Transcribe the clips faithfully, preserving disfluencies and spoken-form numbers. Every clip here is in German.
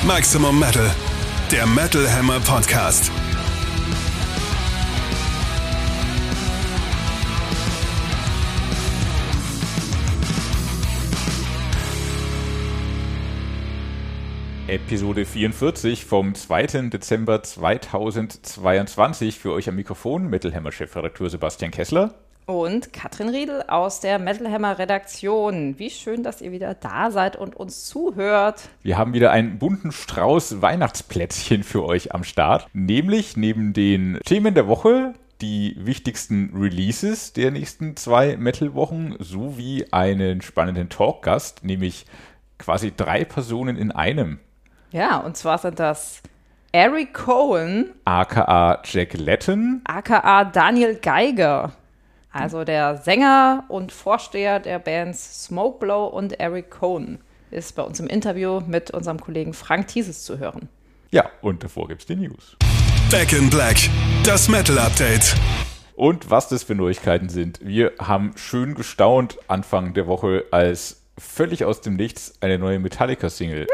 Maximum Metal, der Metal Hammer Podcast. Episode vierundvierzig vom zweiten Dezember zweitausendzweiundzwanzig. Für euch am Mikrofon Metal Hammer Chefredakteur Sebastian Kessler. Und Katrin Riedel aus der Metal Hammer Redaktion. Wie schön, dass ihr wieder da seid und uns zuhört. Wir haben wieder einen bunten Strauß Weihnachtsplätzchen für euch am Start. Nämlich neben den Themen der Woche die wichtigsten Releases der nächsten zwei Metal-Wochen sowie einen spannenden Talkgast, nämlich quasi drei Personen in einem. Ja, und zwar sind das Eric Cohen, aka Jack Latton, aka Daniel Geiger. Also der Sänger und Vorsteher der Bands Smokeblow und Eric Cohen ist bei uns im Interview mit unserem Kollegen Frank Thieses zu hören. Ja, und davor gibt's die News. Back in Black, das Metal Update. Und was das für Neuigkeiten sind. Wir haben schön gestaunt Anfang der Woche, als völlig aus dem Nichts eine neue Metallica-Single.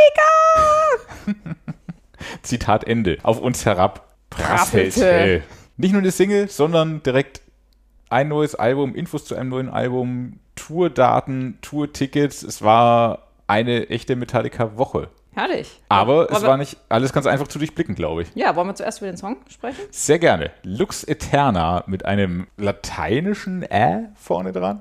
Metallica! Zitat Ende. Auf uns herab prasselte. Prasselte. Nicht nur eine Single, sondern direkt ein neues Album, Infos zu einem neuen Album, Tourdaten, Tourtickets. Es war eine echte Metallica-Woche. Herrlich. Aber Wollen es wir- war nicht alles ganz einfach zu durchblicken, glaube ich. Ja, wollen wir zuerst über den Song sprechen? Sehr gerne. Lux Eterna mit einem lateinischen Ä vorne dran.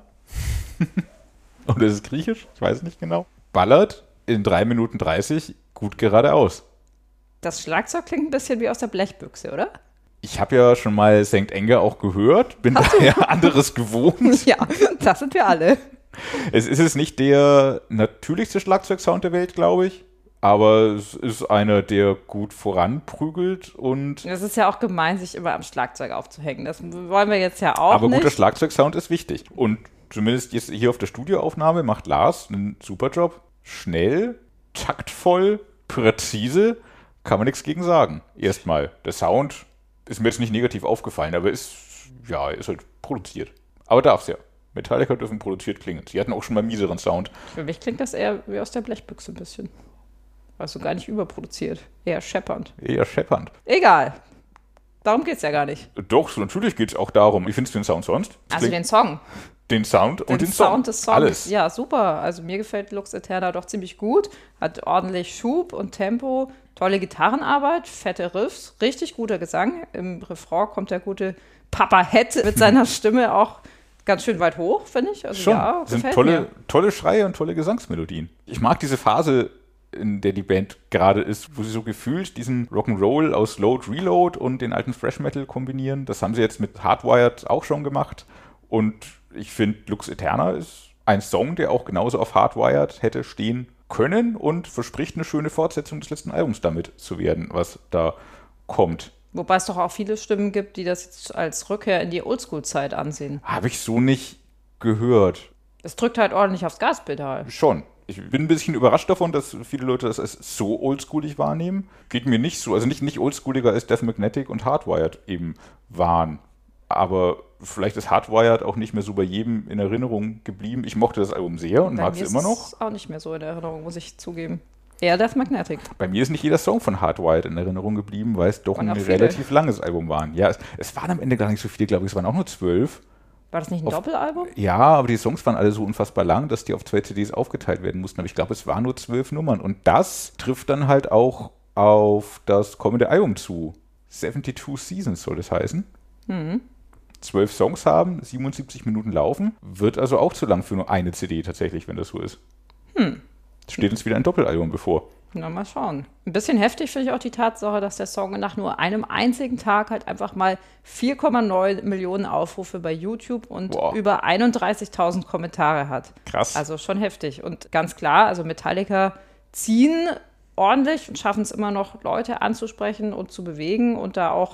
Oder ist es griechisch? Ich weiß es nicht genau. Ballert in drei Minuten dreißig gut geradeaus. Das Schlagzeug klingt ein bisschen wie aus der Blechbüchse, oder? Ich habe ja schon mal Sankt Anger auch gehört, bin daher anderes gewohnt. Ja, das sind wir alle. Es ist es nicht der natürlichste Schlagzeugsound der Welt, glaube ich, aber es ist einer, der gut voranprügelt und Es ist ja auch gemein, sich immer am Schlagzeug aufzuhängen. Das wollen wir jetzt ja auch aber nicht. guter Schlagzeugsound ist wichtig. Und zumindest jetzt hier auf der Studioaufnahme macht Lars einen super Job. Schnell, taktvoll, präzise, kann man nichts gegen sagen. Erstmal, der Sound ist mir jetzt nicht negativ aufgefallen, aber ist, ja, ist halt produziert. Aber darf's ja. Metallica dürfen produziert klingen. Sie hatten auch schon mal mieseren Sound. Für mich klingt das eher wie aus der Blechbüchse ein bisschen. Also gar nicht überproduziert. Eher scheppernd. Eher scheppernd. Egal. Darum geht's ja gar nicht. Doch, so natürlich geht's auch darum. Wie findest du den Sound sonst? Es Also klingt- den Song. den Sound und den, den Song. Sound des Songs. Alles. Ja, super. Also mir gefällt Lux Eterna doch ziemlich gut. Hat ordentlich Schub und Tempo. Tolle Gitarrenarbeit, fette Riffs, richtig guter Gesang. Im Refrain kommt der gute Papa Head mit seiner Stimme auch ganz schön weit hoch, finde ich. Also Schon. ja, Das sind gefällt tolle, mir. tolle Schreie und tolle Gesangsmelodien. Ich mag diese Phase, in der die Band gerade ist, wo sie so gefühlt diesen Rock'n'Roll aus Load, Reload und den alten Thrash Metal kombinieren. Das haben sie jetzt mit Hardwired auch schon gemacht. Und ich finde, Lux Eterna ist ein Song, der auch genauso auf Hardwired hätte stehen können und verspricht eine schöne Fortsetzung des letzten Albums damit zu werden, was da kommt. Wobei es doch auch viele Stimmen gibt, die das jetzt als Rückkehr in die Oldschool-Zeit ansehen. Habe ich so nicht gehört. Es drückt halt ordentlich aufs Gaspedal. Schon. Ich bin ein bisschen überrascht davon, dass viele Leute das als so oldschoolig wahrnehmen. Geht mir nicht so. Also nicht, nicht oldschooliger als Death Magnetic und Hardwired eben waren. Aber vielleicht ist Hardwired auch nicht mehr so bei jedem in Erinnerung geblieben. Ich mochte das Album sehr und Bei mag mir es immer noch. ist auch nicht mehr so in Erinnerung, muss ich zugeben. Eher Death Magnetic. Bei mir ist nicht jeder Song von Hardwired in Erinnerung geblieben, weil es doch Waren ein auch viele. relativ langes Album war. Ja, es, es waren am Ende gar nicht so viele, glaube ich. Es waren auch nur zwölf. War das nicht ein Auf- Doppelalbum? Ja, aber die Songs waren alle so unfassbar lang, dass die auf zwei C Ds aufgeteilt werden mussten. Aber ich glaube, es waren nur zwölf Nummern. Und das trifft dann halt auch auf das kommende Album zu. zweiundsiebzig Seasons soll das heißen. Mhm. Zwölf Songs haben, siebenundsiebzig Minuten laufen. Wird also auch zu lang für nur eine C D tatsächlich, wenn das so ist. Hm. Steht uns wieder ein Doppelalbum bevor. Na, mal schauen. Ein bisschen heftig finde ich auch die Tatsache, dass der Song nach nur einem einzigen Tag halt einfach mal vier Komma neun Millionen Aufrufe bei YouTube und Boah. über einunddreißigtausend Kommentare hat. Krass. Also schon heftig. Und ganz klar, also Metallica ziehen ordentlich und schaffen es immer noch, Leute anzusprechen und zu bewegen und da auch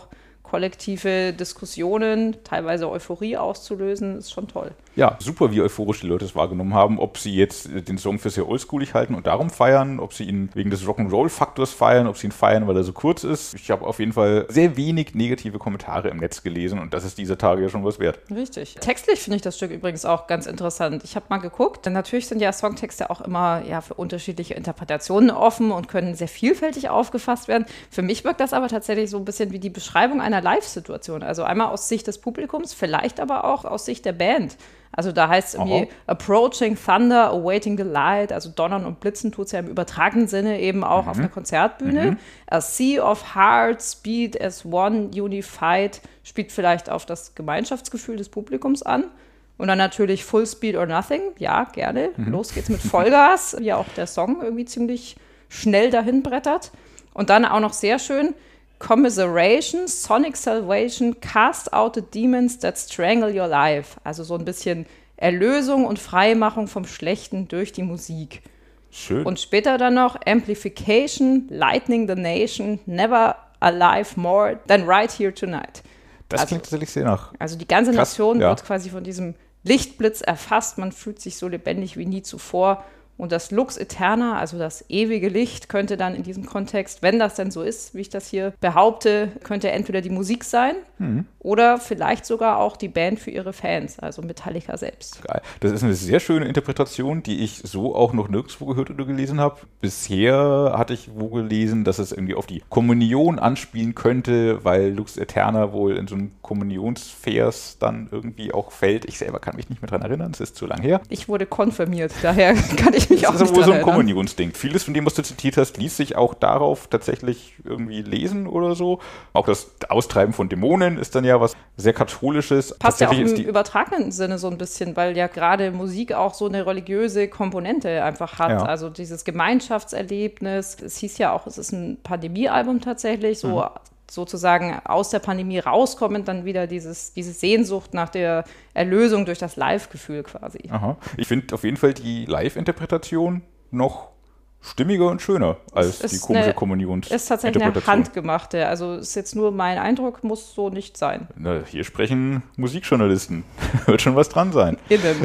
kollektive Diskussionen, teilweise Euphorie auszulösen, ist schon toll. Ja, super, wie euphorisch die Leute es wahrgenommen haben. Ob sie jetzt den Song für sehr oldschoolig halten und darum feiern, ob sie ihn wegen des Rock'n'Roll-Faktors feiern, ob sie ihn feiern, weil er so kurz ist. Ich habe auf jeden Fall sehr wenig negative Kommentare im Netz gelesen und das ist dieser Tage ja schon was wert. Richtig. Textlich finde ich das Stück übrigens auch ganz interessant. Ich habe mal geguckt, denn natürlich sind ja Songtexte auch immer ja, für unterschiedliche Interpretationen offen und können sehr vielfältig aufgefasst werden. Für mich wirkt das aber tatsächlich so ein bisschen wie die Beschreibung einer Live-Situation. Also einmal aus Sicht des Publikums, vielleicht aber auch aus Sicht der Band. Also da heißt es irgendwie Aha. Approaching Thunder, Awaiting the Light, also Donnern und Blitzen tut es ja im übertragenen Sinne eben auch mhm. auf einer Konzertbühne. Mhm. A Sea of Hearts, Beat as One, Unified, spielt vielleicht auf das Gemeinschaftsgefühl des Publikums an. Und dann natürlich Full Speed or Nothing, ja, gerne. Mhm. Los geht's mit Vollgas, wie auch der Song irgendwie ziemlich schnell dahin brettert. Und dann auch noch sehr schön, Commiseration, Sonic Salvation, Cast out the demons that strangle your life. Also so ein bisschen Erlösung und Freimachung vom Schlechten durch die Musik. Schön. Und später dann noch Amplification, Lightning the Nation, Never alive more than right here tonight. Das also, klingt tatsächlich sehr nach. Also die ganze Krass, Nation ja. wird quasi von diesem Lichtblitz erfasst. Man fühlt sich so lebendig wie nie zuvor. Und das Lux Eterna, also das ewige Licht, könnte dann in diesem Kontext, wenn das denn so ist, wie ich das hier behaupte, könnte entweder die Musik sein mhm. oder vielleicht sogar auch die Band für ihre Fans, also Metallica selbst. Geil. Das ist eine sehr schöne Interpretation, die ich so auch noch nirgendwo gehört oder gelesen habe. Bisher hatte ich wo gelesen, dass es irgendwie auf die Kommunion anspielen könnte, weil Lux Eterna wohl in so einem Kommunionsvers dann irgendwie auch fällt. Ich selber kann mich nicht mehr dran erinnern, es ist zu lang her. Ich wurde konfirmiert, daher kann ich mich auch nicht dran erinnern. Das ist wohl so ein Kommunionsding. Vieles von dem, was du zitiert hast, ließ sich auch darauf tatsächlich irgendwie lesen oder so. Auch das Austreiben von Dämonen ist dann ja was sehr Katholisches. Passt ja auch im übertragenen Sinne so ein bisschen, weil ja gerade Musik auch so eine religiöse Komponente einfach hat. Ja. Also dieses Gemeinschaftserlebnis. Es hieß ja auch, es ist ein Pandemiealbum tatsächlich, so mhm. sozusagen aus der Pandemie rauskommend dann wieder dieses, diese Sehnsucht nach der Erlösung durch das Live-Gefühl quasi. Aha. Ich finde auf jeden Fall die Live-Interpretation noch stimmiger und schöner als die komische Kommunionsinterpretation. Ist tatsächlich eine handgemachte. Also ist jetzt nur mein Eindruck, muss so nicht sein. Na, hier sprechen Musikjournalisten. Wird schon was dran sein. Innen.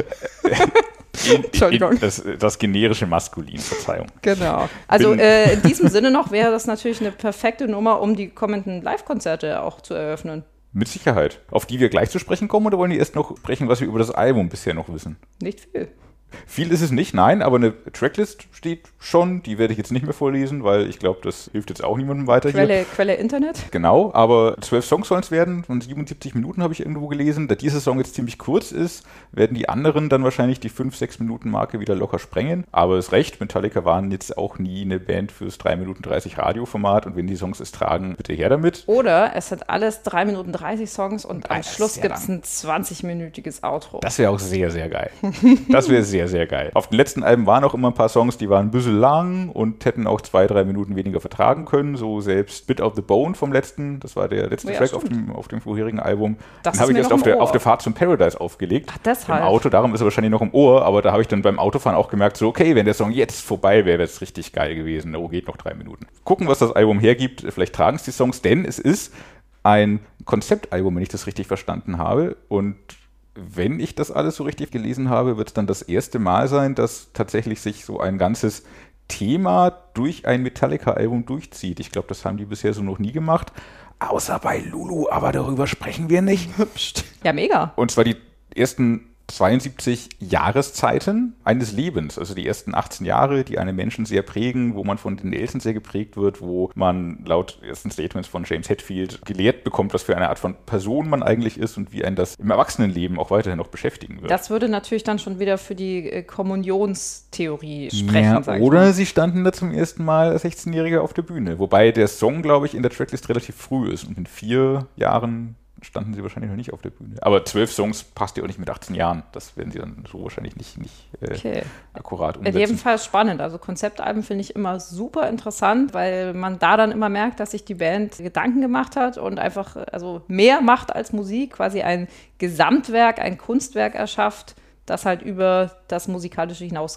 In, Entschuldigung. In das, das generische Maskulin, Verzeihung. Genau. Also äh, in diesem Sinne noch wäre das natürlich eine perfekte Nummer, um die kommenden Live-Konzerte auch zu eröffnen. Mit Sicherheit. Auf die wir gleich zu sprechen kommen oder wollen die erst noch sprechen, was wir über das Album bisher noch wissen? Nicht viel. Viel ist es nicht, nein, aber eine Tracklist steht schon, die werde ich jetzt nicht mehr vorlesen, weil ich glaube, das hilft jetzt auch niemandem weiter Quelle, hier. Quelle Internet. Genau, aber zwölf Songs sollen es werden, von siebenundsiebzig Minuten habe ich irgendwo gelesen. Da dieser Song jetzt ziemlich kurz ist, werden die anderen dann wahrscheinlich die fünf, sechs Minuten Marke wieder locker sprengen. Aber es ist recht, Metallica waren jetzt auch nie eine Band fürs drei Minuten dreißig Radioformat und wenn die Songs es tragen, bitte her damit. Oder es sind alles drei Minuten dreißig Songs und, und am Schluss gibt es ein zwanzig-minütiges Outro. Das wäre auch sehr, sehr geil. Das wäre sehr, sehr geil. Auf den letzten Alben waren auch immer ein paar Songs, die waren ein bisschen lang und hätten auch zwei, drei Minuten weniger vertragen können. So selbst Bit of the Bone vom letzten, das war der letzte ja, Track auf dem, auf dem vorherigen Album. Das den habe ich erst auf der, auf der Fahrt zum Paradise aufgelegt. Ach, deshalb. Im Auto, darum ist er wahrscheinlich noch im Ohr, aber da habe ich dann beim Autofahren auch gemerkt, so okay, wenn der Song jetzt vorbei wäre, wäre es richtig geil gewesen. Oh, geht noch drei Minuten. Gucken, was das Album hergibt. Vielleicht tragen es die Songs, denn es ist ein Konzeptalbum, wenn ich das richtig verstanden habe. Und wenn ich das alles so richtig gelesen habe, wird es dann das erste Mal sein, dass tatsächlich sich so ein ganzes Thema durch ein Metallica-Album durchzieht. Ich glaube, das haben die bisher so noch nie gemacht. Außer bei Lulu, aber darüber sprechen wir nicht. Ja, mega. Und zwar die ersten zweiundsiebzig Jahreszeiten eines Lebens, also die ersten achtzehn Jahre, die einen Menschen sehr prägen, wo man von den Eltern sehr geprägt wird, wo man laut ersten Statements von James Hetfield gelehrt bekommt, was für eine Art von Person man eigentlich ist und wie einen das im Erwachsenenleben auch weiterhin noch beschäftigen wird. Das würde natürlich dann schon wieder für die äh, Kommunionstheorie sprechen. Ja, sag ich oder mal. Sie standen da zum ersten Mal als sechzehnjähriger auf der Bühne, wobei der Song, glaube ich, in der Tracklist relativ früh ist und in vier Jahren standen sie wahrscheinlich noch nicht auf der Bühne. Aber zwölf Songs passt ja auch nicht mit achtzehn Jahren. Das werden sie dann so wahrscheinlich nicht, nicht äh, okay. akkurat umsetzen. In jedem Fall spannend. Also Konzeptalben finde ich immer super interessant, weil man da dann immer merkt, dass sich die Band Gedanken gemacht hat und einfach also mehr macht als Musik, quasi ein Gesamtwerk, ein Kunstwerk erschafft, das halt über das Musikalische hinausgeht.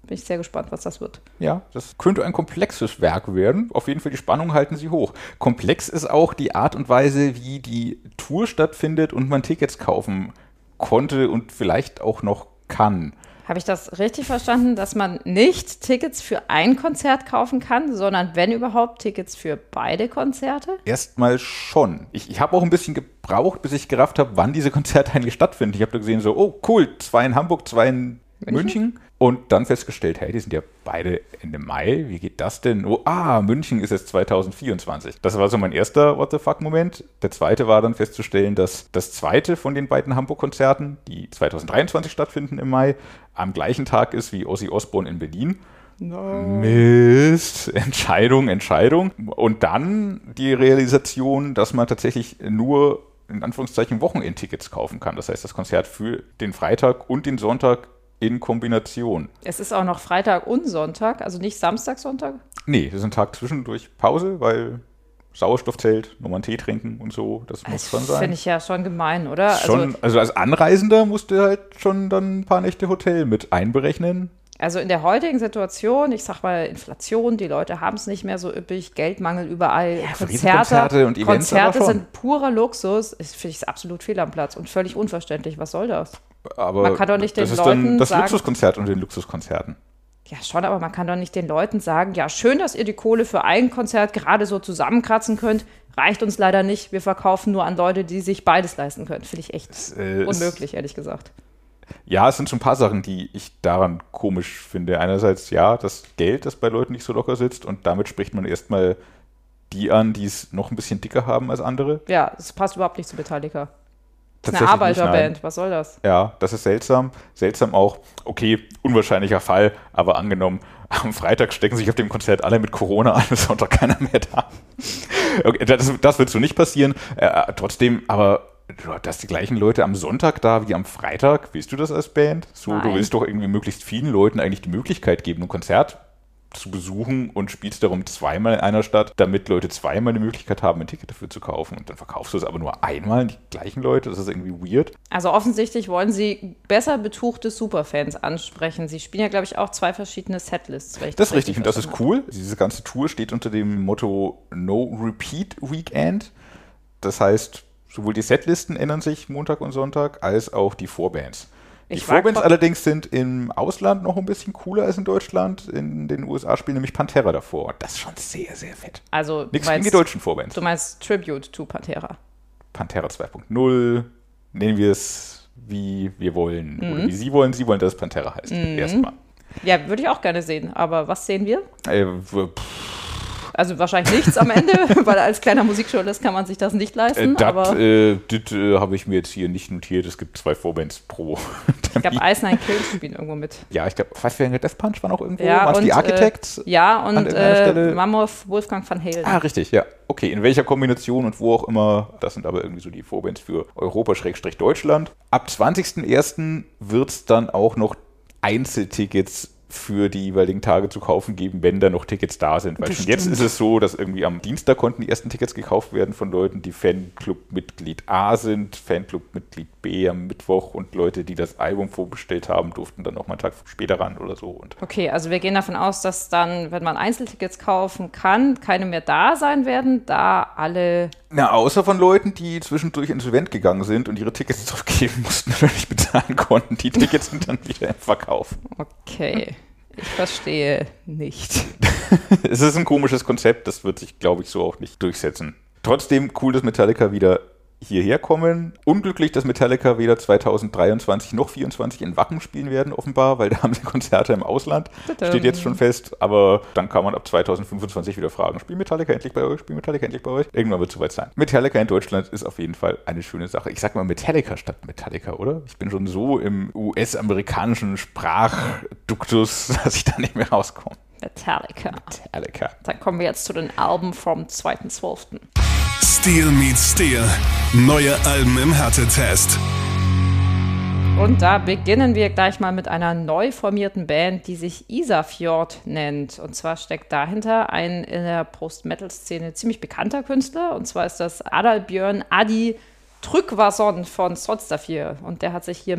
Bin ich sehr gespannt, was das wird. Ja, das könnte ein komplexes Werk werden. Auf jeden Fall, die Spannung halten sie hoch. Komplex ist auch die Art und Weise, wie die Tour stattfindet und man Tickets kaufen konnte und vielleicht auch noch kann. Habe ich das richtig verstanden, dass man nicht Tickets für ein Konzert kaufen kann, sondern wenn überhaupt Tickets für beide Konzerte? Erstmal schon. Ich, ich habe auch ein bisschen gebraucht, bis ich gerafft habe, wann diese Konzerte eigentlich stattfinden. Ich habe da gesehen so, oh cool, zwei in Hamburg, zwei in München. München. Und dann festgestellt, hey, die sind ja beide Ende Mai. Wie geht das denn? Oh, ah, München ist jetzt zwanzig vierundzwanzig. Das war so mein erster What the fuck-Moment. Der zweite war dann festzustellen, dass das zweite von den beiden Hamburg-Konzerten, die zwanzig dreiundzwanzig stattfinden im Mai, am gleichen Tag ist wie Ozzy Osbourne in Berlin. No. Mist. Entscheidung, Entscheidung. Und dann die Realisation, dass man tatsächlich nur in Anführungszeichen Wochenendtickets kaufen kann. Das heißt, das Konzert für den Freitag und den Sonntag in Kombination. Es ist auch noch Freitag und Sonntag, also nicht Samstag, Sonntag? Nee, das ist ein Tag zwischendurch Pause, weil Sauerstoffzelt, nochmal einen Tee trinken und so, das muss das schon sein. Finde ich ja schon gemein, oder? Schon, also, also als Anreisender musst du halt schon dann ein paar Nächte Hotel mit einberechnen. Also in der heutigen Situation, ich sag mal Inflation, die Leute haben es nicht mehr so üppig, Geldmangel überall, ja, Konzerte, und Events Konzerte sind purer Luxus, ist, finde ich, absolut fehl am Platz und völlig unverständlich. Was soll das? Aber man kann doch nicht den das ist Leuten dann das sagen, Luxuskonzert unter den Luxuskonzerten. Ja, schon, aber man kann doch nicht den Leuten sagen, ja, schön, dass ihr die Kohle für ein Konzert gerade so zusammenkratzen könnt, reicht uns leider nicht, wir verkaufen nur an Leute, die sich beides leisten können. Finde ich echt das, äh, unmöglich, ehrlich gesagt. Ja, es sind schon ein paar Sachen, die ich daran komisch finde. Einerseits, ja, das Geld, das bei Leuten nicht so locker sitzt und damit spricht man erstmal die an, die es noch ein bisschen dicker haben als andere. Ja, es passt überhaupt nicht zu Metallica. Das ist eine Arbeiterband, was soll das? Ja, das ist seltsam. Seltsam auch, okay, unwahrscheinlicher Fall, aber angenommen, am Freitag stecken sich auf dem Konzert alle mit Corona an, ist Sonntag keiner mehr da. Okay, das, das wird so nicht passieren. Äh, trotzdem, aber dass die gleichen Leute am Sonntag da wie am Freitag, willst du das als Band? So, Nein. Du willst doch irgendwie möglichst vielen Leuten eigentlich die Möglichkeit geben, ein Konzert zu besuchen und spielst darum zweimal in einer Stadt, damit Leute zweimal die Möglichkeit haben, ein Ticket dafür zu kaufen. Und dann verkaufst du es aber nur einmal an die gleichen Leute. Das ist irgendwie weird. Also offensichtlich wollen sie besser betuchte Superfans ansprechen. Sie spielen ja, glaube ich, auch zwei verschiedene Setlists. Das, das ist richtig und das ist cool. Diese ganze Tour steht unter dem Motto No Repeat Weekend. Das heißt, sowohl die Setlisten ändern sich Montag und Sonntag, als auch die Vorbands. Die ich Vorbands allerdings sind im Ausland noch ein bisschen cooler als in Deutschland. In den U S A spielen nämlich Pantera davor. Und das ist schon sehr, sehr fett. Also nichts gegen die deutschen Vorbands. Du meinst Tribute to Pantera? Pantera zwei Punkt null. Nennen wir es, wie wir wollen. Mhm. Oder wie Sie wollen. Sie wollen, dass es Pantera heißt. Mhm. Erstmal. Ja, würde ich auch gerne sehen. Aber was sehen wir? Äh, pff. Also wahrscheinlich nichts am Ende, weil als kleiner Musikjournalist kann man sich das nicht leisten. Äh, aber das äh, äh, habe ich mir jetzt hier nicht notiert. Es gibt zwei Vorbands pro. Ich glaube, Ice Nine Kills spielen irgendwo mit. Ja, ich glaube, Five-Finger Death Punch war noch irgendwo. Ja, waren es die Architects? Äh, ja, und äh, Mammoth Wolfgang van Halen. Ah, richtig, ja. Okay, in welcher Kombination und wo auch immer. Das sind aber irgendwie so die Vorbands für Europa-Deutschland. Ab zwanzigsten ersten wird es dann auch noch Einzeltickets für die jeweiligen Tage zu kaufen geben, wenn da noch Tickets da sind. Weil schon jetzt ist es so, dass irgendwie am Dienstag konnten die ersten Tickets gekauft werden von Leuten, die Fanclub-Mitglied A sind, Fanclub-Mitglied B am Mittwoch und Leute, die das Album vorbestellt haben, durften dann noch mal einen Tag später ran oder so. Und okay, also wir gehen davon aus, dass dann, wenn man Einzeltickets kaufen kann, keine mehr da sein werden, da alle... Na, außer von Leuten, die zwischendurch insolvent gegangen sind und ihre Tickets zurückgeben mussten oder nicht bezahlen konnten. Die Tickets sind dann wieder im Verkauf. Okay. Ich verstehe nicht. Es ist ein komisches Konzept, das wird sich, glaube ich, so auch nicht durchsetzen. Trotzdem cool, dass Metallica wieder hierher kommen. Unglücklich, dass Metallica weder zwanzig dreiundzwanzig noch vierundzwanzig in Wacken spielen werden, offenbar, weil da haben sie Konzerte im Ausland. Tadam. Steht jetzt schon fest, aber dann kann man ab zwanzig fünfundzwanzig wieder fragen, spielt Metallica endlich bei euch, spielt Metallica endlich bei euch? Irgendwann wird es soweit sein. Metallica in Deutschland ist auf jeden Fall eine schöne Sache. Ich sag mal Metallica statt Metallica, oder? Ich bin schon so im U S-amerikanischen Sprachduktus, dass ich da nicht mehr rauskomme. Metallica. Metallica. Dann kommen wir jetzt zu den Alben vom zweiten zwölften Steel meets Steel. Neue Alben im Härtetest. Und da beginnen wir gleich mal mit einer neu formierten Band, die sich Isafjord nennt. Und zwar steckt dahinter ein in der Post-Metal-Szene ziemlich bekannter Künstler. Und zwar ist das Adalbjörn Adi Tryggvason von Sodstafir. Und der hat sich hier mit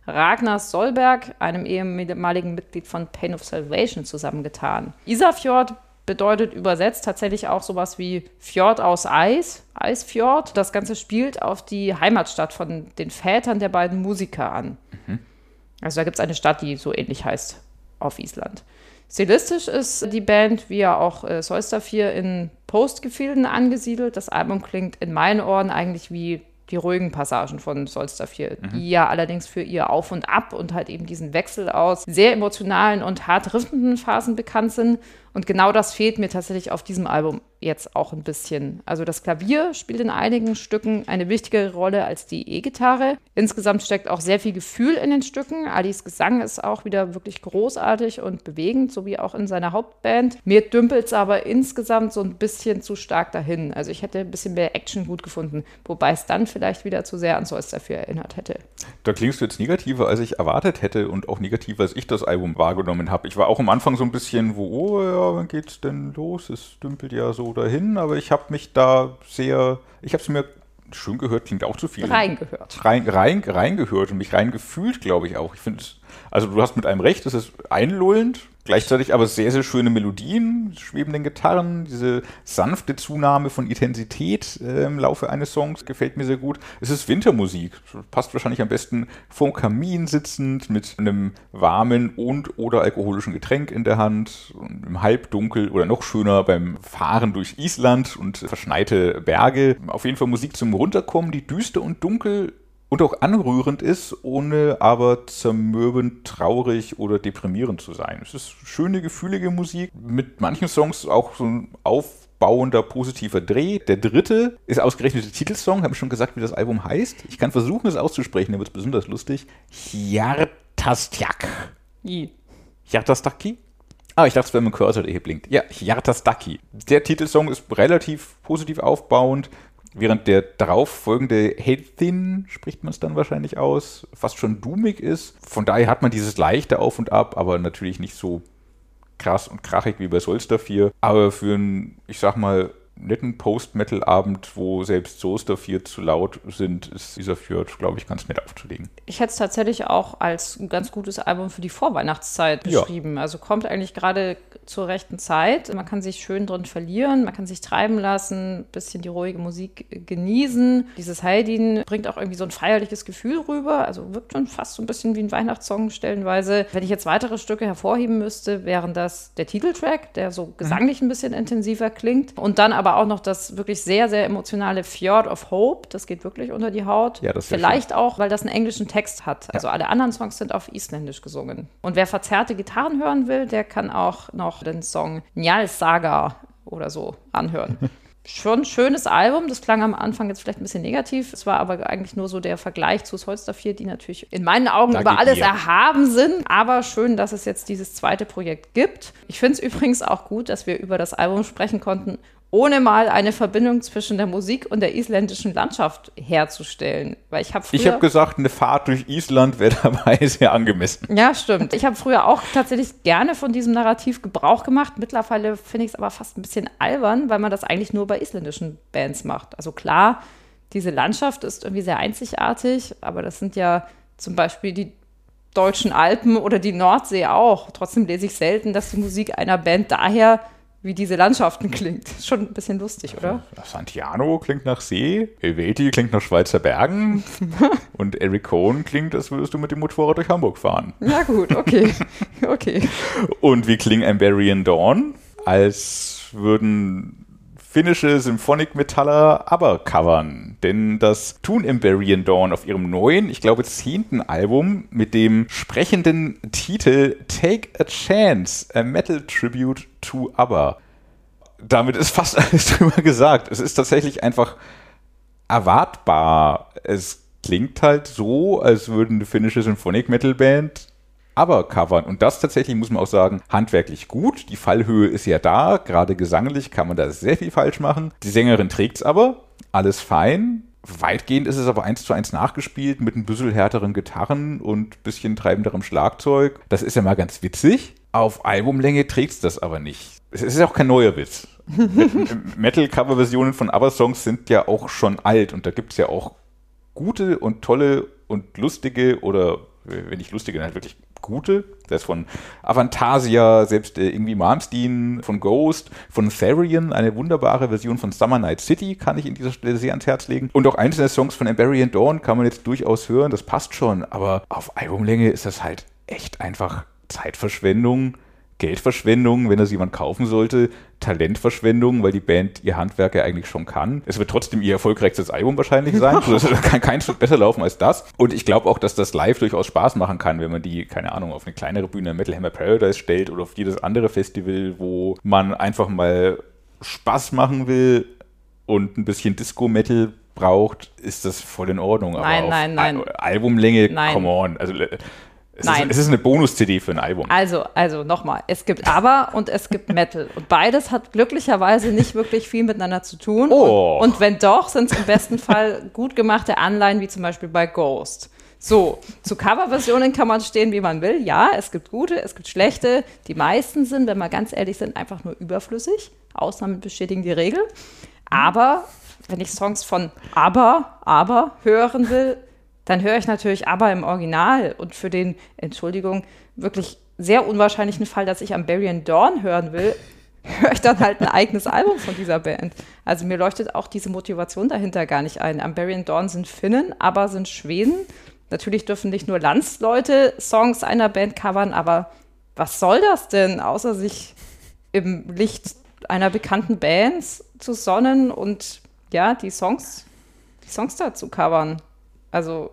Ragnar Solberg, einem ehemaligen Mitglied von Pain of Salvation, zusammengetan. Isafjord bedeutet übersetzt tatsächlich auch sowas wie Fjord aus Eis, Eisfjord. Das Ganze spielt auf die Heimatstadt von den Vätern der beiden Musiker an. Mhm. Also da gibt es eine Stadt, die so ähnlich heißt auf Island. Stilistisch ist die Band, wie ja auch äh, Solstafir, in Post-Gefilden angesiedelt. Das Album klingt in meinen Ohren eigentlich wie die ruhigen Passagen von Solstafir, mhm. die ja allerdings für ihr Auf und Ab und halt eben diesen Wechsel aus sehr emotionalen und hart riffenden Phasen bekannt sind. Und genau das fehlt mir tatsächlich auf diesem Album jetzt auch ein bisschen. Also das Klavier spielt in einigen Stücken eine wichtigere Rolle als die E-Gitarre. Insgesamt steckt auch sehr viel Gefühl in den Stücken. Alis Gesang ist auch wieder wirklich großartig und bewegend, so wie auch in seiner Hauptband. Mir dümpelt es aber insgesamt so ein bisschen zu stark dahin. Also ich hätte ein bisschen mehr Action gut gefunden, wobei es dann vielleicht wieder zu sehr an Solstafir erinnert hätte. Da klingst du jetzt negativer, als ich erwartet hätte und auch negativer, als ich das Album wahrgenommen habe. Ich war auch am Anfang so ein bisschen, wo, oh ja, wann geht's denn los? Es dümpelt ja so dahin, aber ich habe mich da sehr, ich habe es mir schön gehört, klingt auch zu viel. Reingehört. Rein, rein, reingehört und mich reingefühlt, glaube ich auch. Ich finde es, also du hast mit einem recht, es ist einlullend, gleichzeitig aber sehr, sehr schöne Melodien, schwebenden Gitarren, diese sanfte Zunahme von Intensität äh, im Laufe eines Songs gefällt mir sehr gut. Es ist Wintermusik, passt wahrscheinlich am besten vorm Kamin sitzend mit einem warmen und oder alkoholischen Getränk in der Hand, und im Halbdunkel oder noch schöner beim Fahren durch Island und verschneite Berge. Auf jeden Fall Musik zum Runterkommen, die düster und dunkel und auch anrührend ist, ohne aber zermürbend, traurig oder deprimierend zu sein. Es ist schöne, gefühlige Musik, mit manchen Songs auch so ein aufbauender, positiver Dreh. Der dritte ist ausgerechnet der Titelsong, habe ich schon gesagt, wie das Album heißt. Ich kann versuchen, es auszusprechen, dann wird es besonders lustig. Hjartastjakk. I. Hjartastaki? Ah, ich dachte, es wäre ein Cursor, der hier blinkt. Ja, Hjartastaki. Der Titelsong ist relativ positiv aufbauend, während der darauf folgende Heithin, spricht man es dann wahrscheinlich aus, fast schon doomig ist. Von daher hat man dieses leichte Auf und Ab, aber natürlich nicht so krass und krachig wie bei Solstafir. Aber für einen, ich sag mal, netten Post-Metal-Abend, wo selbst Solstafir zu laut sind, ist Isafjord, glaube ich, ganz nett aufzulegen. Ich hätte es tatsächlich auch als ein ganz gutes Album für die Vorweihnachtszeit beschrieben. Ja. Also kommt eigentlich gerade zur rechten Zeit. Man kann sich schön drin verlieren, man kann sich treiben lassen, ein bisschen die ruhige Musik genießen. Dieses Heidin bringt auch irgendwie so ein feierliches Gefühl rüber, also wirkt schon fast so ein bisschen wie ein Weihnachtssong stellenweise. Wenn ich jetzt weitere Stücke hervorheben müsste, wären das der Titeltrack, der so gesanglich ein bisschen intensiver klingt, und dann aber auch noch das wirklich sehr, sehr emotionale Fjord of Hope. Das geht wirklich unter die Haut. Ja, das Vielleicht schön. Auch, weil das einen englischen Text hat. Also ja. Alle anderen Songs sind auf Isländisch gesungen. Und wer verzerrte Gitarren hören will, der kann auch noch den Song Njals Saga oder so anhören. Schon ein schönes Album. Das klang am Anfang jetzt vielleicht ein bisschen negativ. Es war aber eigentlich nur so der Vergleich zu Solstafir, die natürlich in meinen Augen da über alles mir. erhaben sind. Aber schön, dass es jetzt dieses zweite Projekt gibt. Ich finde es übrigens auch gut, dass wir über das Album sprechen konnten, ohne mal eine Verbindung zwischen der Musik und der isländischen Landschaft herzustellen. Weil ich habe Ich habe gesagt, eine Fahrt durch Island wäre dabei sehr angemessen. Ja, stimmt. Ich habe früher auch tatsächlich gerne von diesem Narrativ Gebrauch gemacht. Mittlerweile finde ich es aber fast ein bisschen albern, weil man das eigentlich nur bei isländischen Bands macht. Also klar, diese Landschaft ist irgendwie sehr einzigartig, aber das sind ja zum Beispiel die deutschen Alpen oder die Nordsee auch. Trotzdem lese ich selten, dass die Musik einer Band daher wie diese Landschaften klingt. Ist schon ein bisschen lustig, oder? Santiano klingt nach See, Helveti klingt nach Schweizer Bergen und Eric Cohn klingt, als würdest du mit dem Motorrad durch Hamburg fahren. Na gut, okay. okay. Und wie klingt Amberian Dawn? Als würden finnische Symphonic-Metaller aber covern. Denn das tun Amberian Dawn auf ihrem neuen, ich glaube zehnten Album mit dem sprechenden Titel Take a Chance, a Metal Tribute to ABBA. Damit ist fast alles drüber gesagt. Es ist tatsächlich einfach erwartbar. Es klingt halt so, als würde eine finnische Symphonic-Metal-Band aber covern. Und das tatsächlich, muss man auch sagen, handwerklich gut. Die Fallhöhe ist ja da. Gerade gesanglich kann man da sehr viel falsch machen. Die Sängerin trägt's aber. Alles fein. Weitgehend ist es aber eins zu eins nachgespielt mit ein bisschen härteren Gitarren und ein bisschen treibenderem Schlagzeug. Das ist ja mal ganz witzig. Auf Albumlänge trägt's das aber nicht. Es ist ja auch kein neuer Witz. Metal-Cover-Versionen von ABBA-Songs sind ja auch schon alt. Und da gibt's ja auch gute und tolle und lustige oder wenn nicht lustige, dann halt wirklich gute. Das ist von Avantasia, selbst äh, irgendwie Malmsteen, von Ghost, von Therion, eine wunderbare Version von Summer Night City, kann ich in dieser Stelle sehr ans Herz legen. Und auch einzelne Songs von Amberian Dawn kann man jetzt durchaus hören, das passt schon, aber auf Albumlänge ist das halt echt einfach Zeitverschwendung, Geldverschwendung, wenn das jemand kaufen sollte, Talentverschwendung, weil die Band ihr Handwerk ja eigentlich schon kann. Es wird trotzdem ihr erfolgreichstes Album wahrscheinlich sein. Das kann kein Stück besser laufen als das. Und ich glaube auch, dass das live durchaus Spaß machen kann, wenn man die, keine Ahnung, auf eine kleinere Bühne Metal Hammer Paradise stellt oder auf jedes andere Festival, wo man einfach mal Spaß machen will und ein bisschen Disco-Metal braucht, ist das voll in Ordnung. Aber nein, auf nein, nein. Al- Albumlänge, nein. come on. Also Es Nein. Ist, es ist eine Bonus-C D für ein Album. Also, also nochmal, es gibt ABBA und es gibt Metal. Und beides hat glücklicherweise nicht wirklich viel miteinander zu tun. Oh. Und, und wenn doch, sind es im besten Fall gut gemachte Anleihen, wie zum Beispiel bei Ghost. So, zu Coverversionen kann man stehen, wie man will. Ja, es gibt gute, es gibt schlechte. Die meisten sind, wenn wir ganz ehrlich sind, einfach nur überflüssig. Ausnahmen bestätigen die Regel. Aber wenn ich Songs von ABBA, ABBA hören will, dann höre ich natürlich ABBA im Original. Und für den, Entschuldigung, wirklich sehr unwahrscheinlichen Fall, dass ich Amberian Dawn hören will, höre ich dann halt ein eigenes Album von dieser Band. Also mir leuchtet auch diese Motivation dahinter gar nicht ein. Amberian Dawn sind Finnen, ABBA sind Schweden. Natürlich dürfen nicht nur Landsleute Songs einer Band covern, aber was soll das denn, außer sich im Licht einer bekannten Band zu sonnen und ja, die Songs, die Songs da zu covern? Also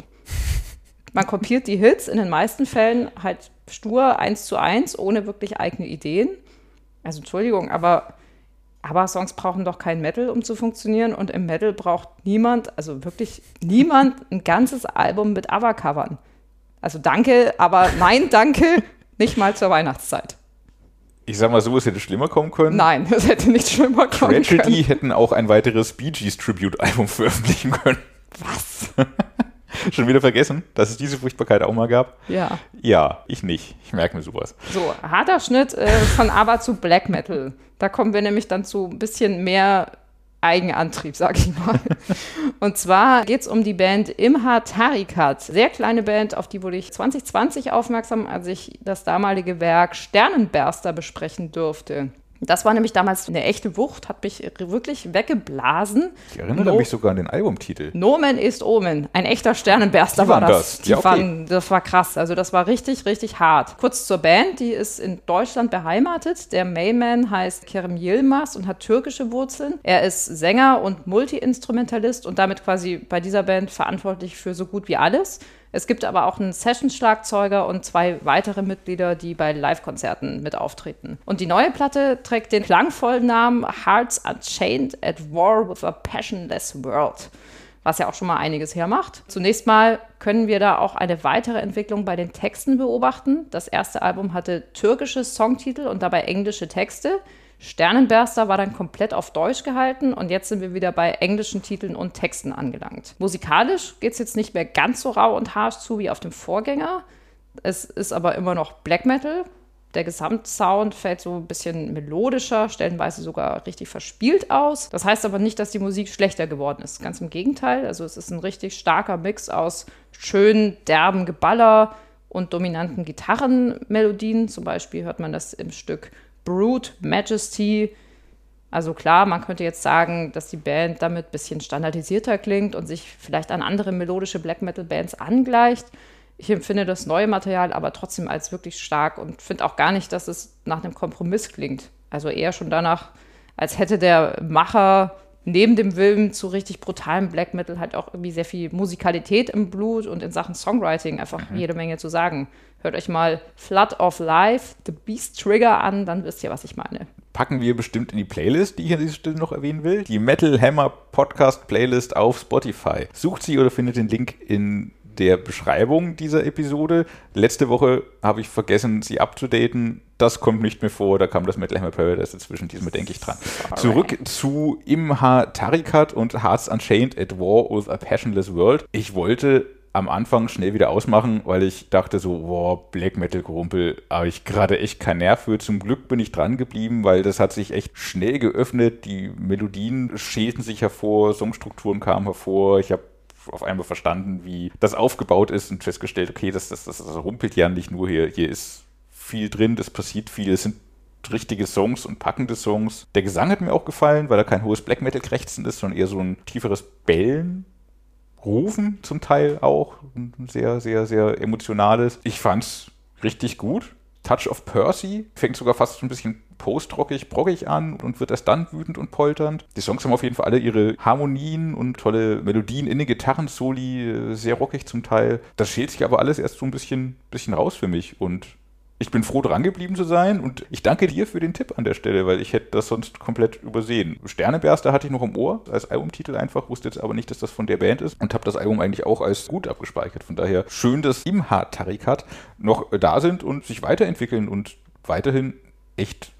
man kopiert die Hits in den meisten Fällen halt stur eins zu eins, ohne wirklich eigene Ideen. Also Entschuldigung, aber ABBA-Songs brauchen doch kein Metal, um zu funktionieren. Und im Metal braucht niemand, also wirklich niemand, ein ganzes Album mit ABBA-Covern. Also danke, aber nein, danke, nicht mal zur Weihnachtszeit. Ich sag mal so, es hätte schlimmer kommen können. Nein, es hätte nicht schlimmer kommen können. Tragedy hätten auch ein weiteres Bee Gees Tribute-Album veröffentlichen können. Was? Schon wieder vergessen, dass es diese Furchtbarkeit auch mal gab? Ja. Ja, ich nicht. Ich merke mir sowas. So, harter Schnitt äh, von ABBA zu Black Metal. Da kommen wir nämlich dann zu ein bisschen mehr Eigenantrieb, sag ich mal. Und zwar geht es um die Band Imha Tarikat. Sehr kleine Band, auf die wurde ich zwanzig zwanzig aufmerksam, als ich das damalige Werk Sternenberster besprechen durfte. Das war nämlich damals eine echte Wucht, hat mich wirklich weggeblasen. Ich erinnere no, mich sogar an den Albumtitel. Nomen ist Omen, ein echter Sternenberster war das. das. Die ja, okay. waren, das war krass, also das war richtig, richtig hart. Kurz zur Band, die ist in Deutschland beheimatet. Der Mainman heißt Kerem Yilmaz und hat türkische Wurzeln. Er ist Sänger und Multi-Instrumentalist und damit quasi bei dieser Band verantwortlich für so gut wie alles. Es gibt aber auch einen Session-Schlagzeuger und zwei weitere Mitglieder, die bei Live-Konzerten mit auftreten. Und die neue Platte trägt den klangvollen Namen Hearts Unchained at War with a Passionless World, was ja auch schon mal einiges hermacht. Zunächst mal können wir da auch eine weitere Entwicklung bei den Texten beobachten. Das erste Album hatte türkische Songtitel und dabei englische Texte. Sternenberster war dann komplett auf Deutsch gehalten und jetzt sind wir wieder bei englischen Titeln und Texten angelangt. Musikalisch geht es jetzt nicht mehr ganz so rau und harsch zu wie auf dem Vorgänger. Es ist aber immer noch Black Metal. Der Gesamtsound fällt so ein bisschen melodischer, stellenweise sogar richtig verspielt aus. Das heißt aber nicht, dass die Musik schlechter geworden ist. Ganz im Gegenteil. Also es ist ein richtig starker Mix aus schönen, derben Geballer und dominanten Gitarrenmelodien. Zum Beispiel hört man das im Stück Brute Majesty. Also klar, man könnte jetzt sagen, dass die Band damit ein bisschen standardisierter klingt und sich vielleicht an andere melodische Black-Metal-Bands angleicht. Ich empfinde das neue Material aber trotzdem als wirklich stark und finde auch gar nicht, dass es nach einem Kompromiss klingt. Also eher schon danach, als hätte der Macher neben dem Willen zu richtig brutalem Black Metal halt auch irgendwie sehr viel Musikalität im Blut und in Sachen Songwriting einfach mhm. jede Menge zu sagen. Hört euch mal Flood of Life, The Beast Trigger an, dann wisst ihr, was ich meine. Packen wir bestimmt in die Playlist, die ich an dieser Stelle noch erwähnen will. Die Metal Hammer Podcast Playlist auf Spotify. Sucht sie oder findet den Link in der Beschreibung dieser Episode. Letzte Woche habe ich vergessen, sie abzudaten. Das kommt nicht mehr vor, da kam das Metal Hammer Paradise dazwischen, diesmal denke ich dran. Sorry. Zurück zu Imha Tarikat und Hearts Unchained at War with a Passionless World. Ich wollte am Anfang schnell wieder ausmachen, weil ich dachte so, wow, Black Metal Gerumpel, habe ich gerade echt keinen Nerv für. Zum Glück bin ich dran geblieben, weil das hat sich echt schnell geöffnet. Die Melodien schälten sich hervor, Songstrukturen kamen hervor. Ich habe auf einmal verstanden, wie das aufgebaut ist und festgestellt, okay, das, das, das, das rumpelt ja nicht nur hier. Hier ist viel drin, das passiert viel, es sind richtige Songs und packende Songs. Der Gesang hat mir auch gefallen, weil er kein hohes Black Metal Krächzen ist, sondern eher so ein tieferes Bellen, Rufen zum Teil auch. Ein sehr, sehr, sehr emotionales. Ich fand's richtig gut. Touch of Percy fängt sogar fast so ein bisschen postrockig, brockig an und wird erst dann wütend und polternd. Die Songs haben auf jeden Fall alle ihre Harmonien und tolle Melodien, in den Gitarrensoli, sehr rockig zum Teil. Das schält sich aber alles erst so ein bisschen, bisschen raus für mich und ich bin froh, dran geblieben zu sein und ich danke dir für den Tipp an der Stelle, weil ich hätte das sonst komplett übersehen. Sterneberster hatte ich noch im Ohr als Albumtitel einfach, wusste jetzt aber nicht, dass das von der Band ist und habe das Album eigentlich auch als gut abgespeichert. Von daher schön, dass im Hard-Tarikat noch da sind und sich weiterentwickeln und weiterhin echt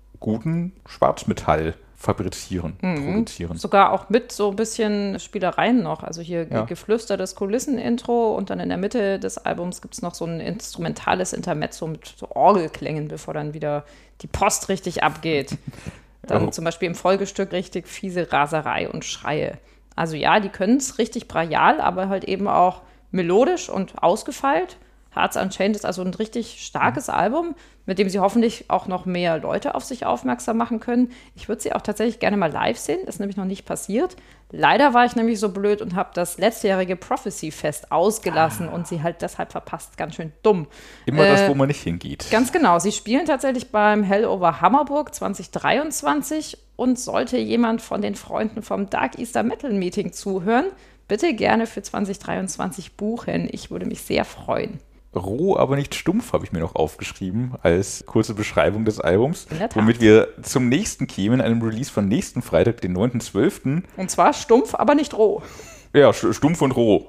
guten Schwarzmetall fabrizieren, mhm. produzieren. Sogar auch mit so ein bisschen Spielereien noch. Also hier ja. geflüstertes Kulissen-Intro und dann in der Mitte des Albums gibt es noch so ein instrumentales Intermezzo mit so Orgelklängen, bevor dann wieder die Post richtig abgeht. Dann oh. zum Beispiel im Folgestück richtig fiese Raserei und Schreie. Also ja, die können es richtig brachial, aber halt eben auch melodisch und ausgefeilt. Hearts Unchained ist also ein richtig starkes mhm. Album, mit dem sie hoffentlich auch noch mehr Leute auf sich aufmerksam machen können. Ich würde sie auch tatsächlich gerne mal live sehen, das ist nämlich noch nicht passiert. Leider war ich nämlich so blöd und habe das letztjährige Prophecy-Fest ausgelassen ah. und sie halt deshalb verpasst. Ganz schön dumm. Immer äh, das, wo man nicht hingeht. Ganz genau. Sie spielen tatsächlich beim Hell Over Hammerburg zwanzig dreiundzwanzig und sollte jemand von den Freunden vom Dark Easter Metal Meeting zuhören, bitte gerne für zwanzig dreiundzwanzig buchen. Ich würde mich sehr freuen. Roh, aber nicht stumpf, habe ich mir noch aufgeschrieben als kurze Beschreibung des Albums, womit wir zum nächsten kämen, einem Release von nächsten Freitag, den neunten zwölften Und zwar stumpf, aber nicht roh. Ja, stumpf und roh.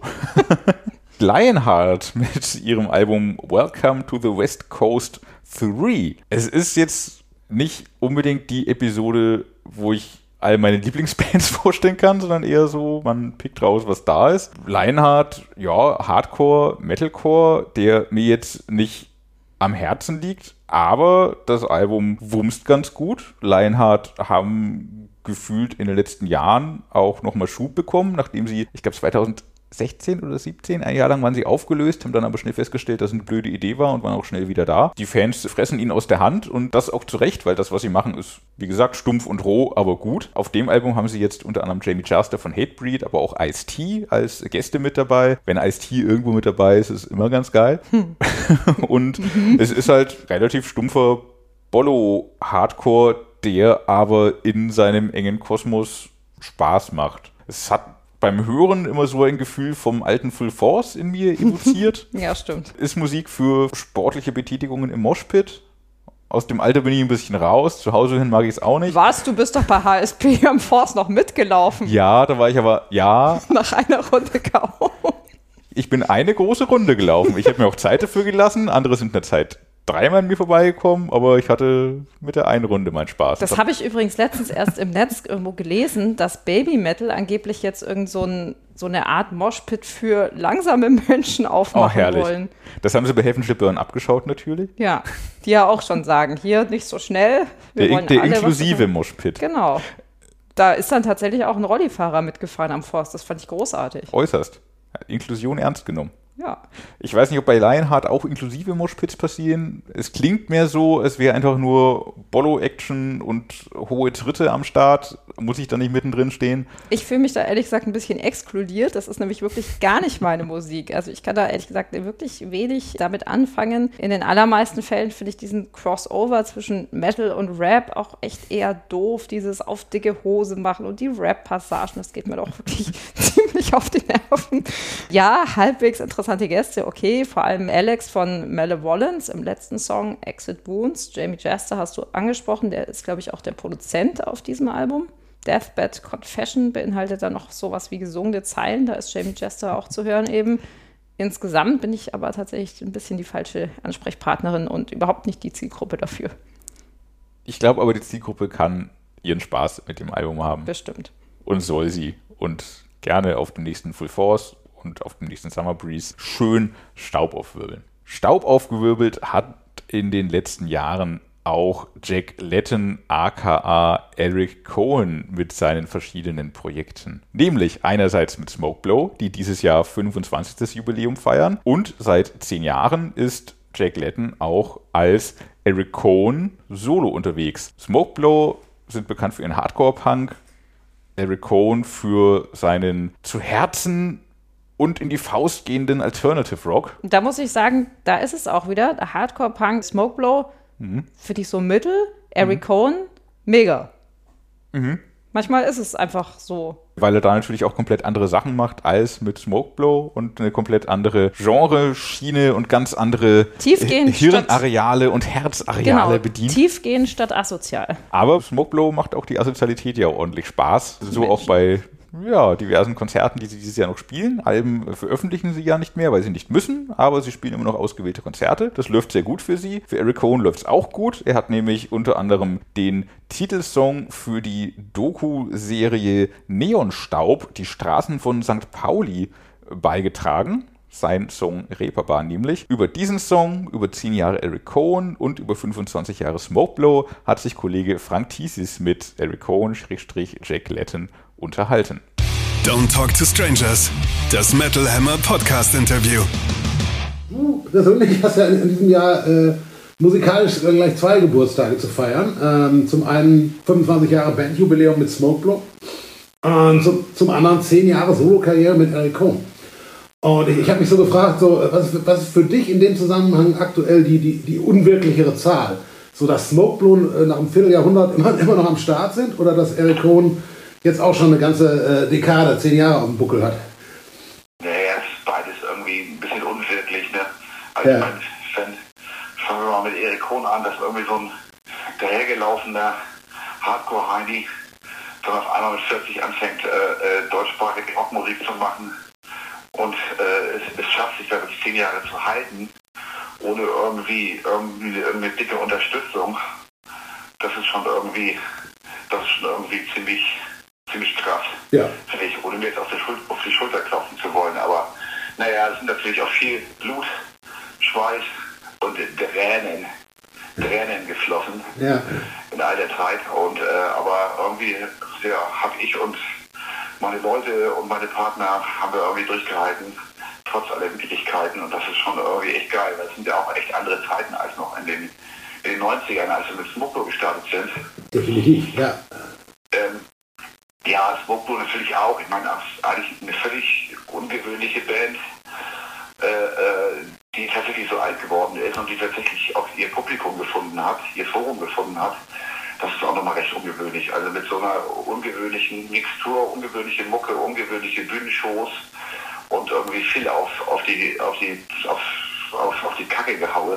Lionheart mit ihrem Album Welcome to the West Coast drei. Es ist jetzt nicht unbedingt die Episode, wo ich all meine Lieblingsbands vorstellen kann, sondern eher so, man pickt raus, was da ist. Lionheart, ja, Hardcore, Metalcore, der mir jetzt nicht am Herzen liegt, aber das Album wumst ganz gut. Lionheart haben gefühlt in den letzten Jahren auch nochmal Schub bekommen, nachdem sie, ich glaube zweitausendsechzehn oder siebzehn, ein Jahr lang waren sie aufgelöst, haben dann aber schnell festgestellt, dass es eine blöde Idee war und waren auch schnell wieder da. Die Fans fressen ihn aus der Hand und das auch zu Recht, weil das, was sie machen, ist, wie gesagt, stumpf und roh, aber gut. Auf dem Album haben sie jetzt unter anderem Jamie Chester von Hatebreed, aber auch Ice-T als Gäste mit dabei. Wenn Ice-T irgendwo mit dabei ist, ist es immer ganz geil. Hm. Und mhm. es ist halt relativ stumpfer Bollo-Hardcore, der aber in seinem engen Kosmos Spaß macht. Es hat beim Hören immer so ein Gefühl vom alten Full Force in mir evoziert. Ja, stimmt. Ist Musik für sportliche Betätigungen im Moshpit. Aus dem Alter bin ich ein bisschen raus. Zu Hause hin mag ich es auch nicht. Was? Du bist doch bei H S P am Force noch mitgelaufen. Ja, da war ich aber, ja. Nach einer Runde K O. Ich bin eine große Runde gelaufen. Ich habe mir auch Zeit dafür gelassen. Andere sind in der Zeit dreimal an mir vorbeigekommen, aber ich hatte mit der einen Runde meinen Spaß. Das habe ich übrigens letztens erst im Netz irgendwo gelesen, dass Baby Metal angeblich jetzt irgend so, ein, so eine Art Moshpit für langsame Menschen aufmachen oh, herrlich. wollen. Das haben sie bei Heaven Shall Burn abgeschaut natürlich. Ja, die ja auch schon sagen, hier nicht so schnell. Wir der wollen der alle inklusive Moshpit. Genau. Da ist dann tatsächlich auch ein Rollifahrer mitgefahren am Forst. Das fand ich großartig. Äußerst. Inklusion ernst genommen. Ja. Ich weiß nicht, ob bei Lionheart auch inklusive Moshpits passieren. Es klingt mehr so, es wäre einfach nur Bollo-Action und hohe Tritte am Start. Muss ich da nicht mittendrin stehen? Ich fühle mich da ehrlich gesagt ein bisschen exkludiert. Das ist nämlich wirklich gar nicht meine Musik. Also ich kann da ehrlich gesagt wirklich wenig damit anfangen. In den allermeisten Fällen finde ich diesen Crossover zwischen Metal und Rap auch echt eher doof. Dieses auf dicke Hose machen und die Rap-Passagen, das geht mir doch wirklich ziemlich auf die Nerven. Ja, halbwegs interessante Gäste, okay. Vor allem Alex von Malevolence im letzten Song Exit Wounds. Jamie Chester hast du angesprochen. Der ist, glaube ich, auch der Produzent auf diesem Album. Deathbed Confession beinhaltet dann noch sowas wie gesungene Zeilen. Da ist Jamie Chester auch zu hören eben. Insgesamt bin ich aber tatsächlich ein bisschen die falsche Ansprechpartnerin und überhaupt nicht die Zielgruppe dafür. Ich glaube aber, die Zielgruppe kann ihren Spaß mit dem Album haben. Bestimmt. Und soll sie. Und gerne auf dem nächsten Full Force und auf dem nächsten Summer Breeze schön Staub aufwirbeln. Staub aufgewirbelt hat in den letzten Jahren auch Jack Layton aka Eric Cohen mit seinen verschiedenen Projekten. Nämlich einerseits mit Smokeblow, die dieses Jahr fünfundzwanzigstes Jubiläum feiern, und seit zehn Jahren ist Jack Layton auch als Eric Cohen solo unterwegs. Smokeblow sind bekannt für ihren Hardcore-Punk, Eric Cohen für seinen zu Herzen und in die Faust gehenden Alternative Rock. Da muss ich sagen, da ist es auch wieder, Hardcore-Punk, Smokeblow, mhm. finde ich so mittel, Eric mhm. Cohen, mega. Mhm. Manchmal ist es einfach so. Weil er da natürlich auch komplett andere Sachen macht als mit Smokeblow und eine komplett andere Genre-Schiene und ganz andere Tiefgehend Hirnareale statt, und Herzareale genau, bedient. Tiefgehend statt asozial. Aber Smokeblow macht auch die Asozialität ja ordentlich Spaß. So Mensch. Auch bei ja, diversen Konzerten, die sie dieses Jahr noch spielen. Alben veröffentlichen sie ja nicht mehr, weil sie nicht müssen, aber sie spielen immer noch ausgewählte Konzerte. Das läuft sehr gut für sie. Für Eric Cohen läuft es auch gut. Er hat nämlich unter anderem den Titelsong für die Doku-Serie Neonstaub, die Straßen von Sankt Pauli, beigetragen. Sein Song Reeperbahn nämlich. Über diesen Song, über zehn Jahre Eric Cohen und über fünfundzwanzig Jahre Smokeblow hat sich Kollege Frank Thiesis mit Eric Cohen, Jack Layton unterhalten. Don't Talk to Strangers, das Metal Hammer Podcast Interview. Du persönlich hast ja in diesem Jahr äh, musikalisch gleich zwei Geburtstage zu feiern. Ähm, zum einen fünfundzwanzig Jahre Bandjubiläum mit Smokeblow und zum, zum anderen zehn Jahre Solo-Karriere mit Eric Cohen. Und ich, ich habe mich so gefragt, so, was, ist, was ist für dich in dem Zusammenhang aktuell die, die, die unwirklichere Zahl? So, dass Smokeblow nach einem Vierteljahrhundert immer, immer noch am Start sind oder dass Eric Cohen jetzt auch schon eine ganze äh, Dekade, zehn Jahre auf dem Buckel hat? Naja, es ist beides irgendwie ein bisschen unwirklich. Ne? Also ja. Ich meine, fangen wir mal mit Eric Cohen an, das ist irgendwie so ein dahergelaufener Hardcore-Heini, der auf einmal mit vierzig anfängt, äh, äh, deutschsprachige Rockmusik zu machen und äh, es, es schafft sich da wirklich zehn Jahre zu halten, ohne irgendwie, irgendwie irgendeine dicke Unterstützung. Das ist schon irgendwie, das ist schon irgendwie ziemlich ziemlich krass, ja. Finde ich, ohne mir jetzt auf die, Schul- auf die Schulter klopfen zu wollen, aber naja, es sind natürlich auch viel Blut, Schweiß und Tränen, Tränen geflossen ja. in all der Zeit und äh, aber irgendwie ja, habe ich und meine Leute und meine Partner haben wir irgendwie durchgehalten, trotz aller Widrigkeiten und das ist schon irgendwie echt geil, das sind ja auch echt andere Zeiten als noch in den, in den neunzigern, als wir mit Smokeblow gestartet sind. Definitiv, ja. Ähm, Ja, Smokeblow natürlich auch. Ich meine, eigentlich eine völlig ungewöhnliche Band, äh, äh, die tatsächlich so alt geworden ist und die tatsächlich auch ihr Publikum gefunden hat, ihr Forum gefunden hat. Das ist auch nochmal recht ungewöhnlich. Also mit so einer ungewöhnlichen Mixtur, ungewöhnliche Mucke, ungewöhnliche Bühnenshows und irgendwie viel auf, auf die auf die auf, auf, auf die Kacke gehaue.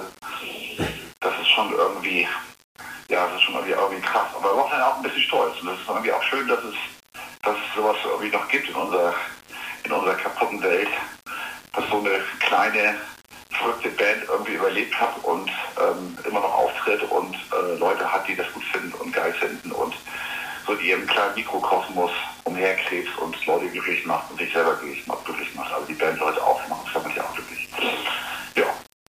Das ist schon irgendwie, ja, das ist schon irgendwie, irgendwie krass. Aber wir waren dann auch ein bisschen stolz und das ist irgendwie auch schön, dass es dass es sowas irgendwie noch gibt in unserer, in unserer kaputten Welt, dass so eine kleine, verrückte Band irgendwie überlebt hat und ähm, immer noch auftritt und äh, Leute hat, die das gut finden und geil finden und so in ihrem kleinen Mikrokosmos umherkrebst und Leute glücklich macht und sich selber glücklich macht. Glücklich macht. Also die Band Leute aufmachen, das macht mich auch glücklich. Ja.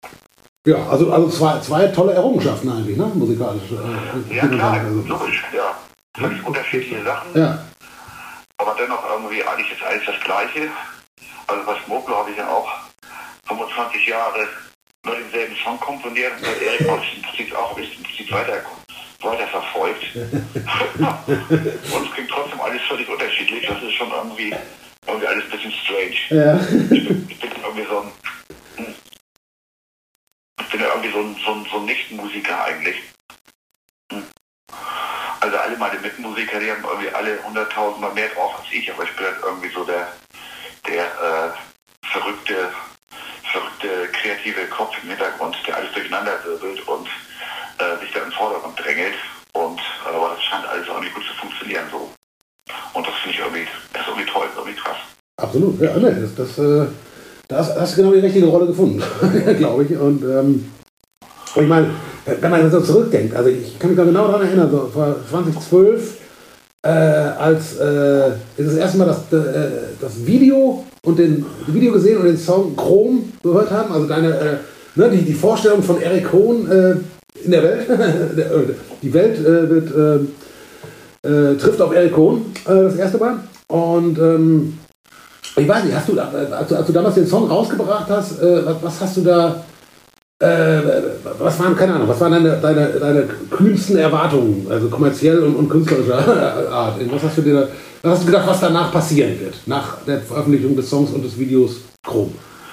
Ja, also, also zwei, zwei tolle Errungenschaften eigentlich, ne? Musikalisch. Äh, ja, klar, also. Logisch, ja. Völlig unterschiedliche Sachen. Ja. Aber dennoch irgendwie eigentlich ist alles das Gleiche. Also bei Smokeblow habe ich ja auch fünfundzwanzig Jahre nur denselben Song komponiert und bei Eric habe ich im Prinzip auch ein bisschen weiter, weiter verfolgt. Und es klingt trotzdem alles völlig unterschiedlich. Das ist schon irgendwie, irgendwie alles ein bisschen strange. Ja. Ich, bin, ich bin irgendwie so ein ich bin ja irgendwie so ein, so ein, so ein Nicht-Musiker eigentlich. Also alle meine Mitmusiker, die haben irgendwie alle hunderttausendmal mehr drauf als ich, aber ich bin halt irgendwie so der, der äh, verrückte, verrückte, kreative Kopf im Hintergrund, der alles durcheinander wirbelt und äh, sich da im Vordergrund drängelt. Und äh, aber das scheint alles irgendwie gut zu funktionieren so. Und das finde ich irgendwie, das ist irgendwie toll, irgendwie krass. Absolut, ja, ne, das, das, äh, das hast du genau die richtige Rolle gefunden, glaube ich. Und ähm, ich meine, wenn man so zurückdenkt, also ich kann mich da genau daran erinnern, so vor zwanzig zwölf, äh, als äh, das erste Mal das, äh, das Video und den das Video gesehen und den Song Chrome gehört haben, also deine, äh, ne, die, die Vorstellung von Eric Cohen, äh, in der Welt. Die Welt äh, wird, äh, äh, trifft auf Eric Cohn äh, das erste Mal. Und ähm, ich weiß nicht, hast du, als du, als du damals den Song rausgebracht hast, äh, was, was hast du da, äh, was waren, keine Ahnung, was waren deine, deine, deine kühnsten Erwartungen, also kommerziell und, und künstlerischer Art? Was hast du dir da, was hast du gedacht, was danach passieren wird, nach der Veröffentlichung des Songs und des Videos Chrom?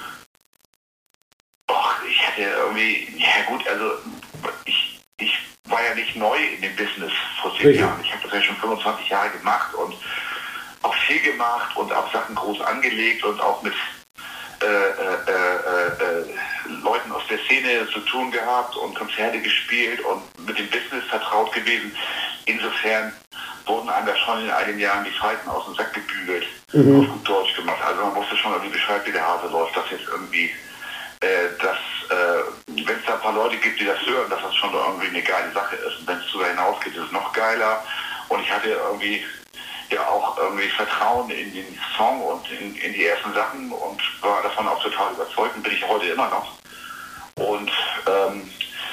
Och, ich hatte irgendwie, ja gut, also ich, ich war ja nicht neu in dem Business vor zehn Richtig. Jahren. Ich habe das ja schon fünfundzwanzig Jahre gemacht und auch viel gemacht und auch Sachen groß angelegt und auch mit äh, äh, äh, äh, Leuten aus der Szene zu tun gehabt und Konzerte gespielt und mit dem Business vertraut gewesen. Insofern wurden einem da schon in einigen Jahren die Falten aus dem Sack gebügelt, mhm. auf gut Deutsch gemacht. Also man wusste schon irgendwie Bescheid, wie der Hase läuft, dass jetzt irgendwie, äh, dass, äh, wenn es da ein paar Leute gibt, die das hören, dass das schon irgendwie eine geile Sache ist. Und wenn es darüber hinausgeht, ist es noch geiler. Und ich hatte irgendwie ja auch irgendwie Vertrauen in den Song und in, in die ersten Sachen und war davon auch total überzeugt und bin ich heute immer noch. Und ähm,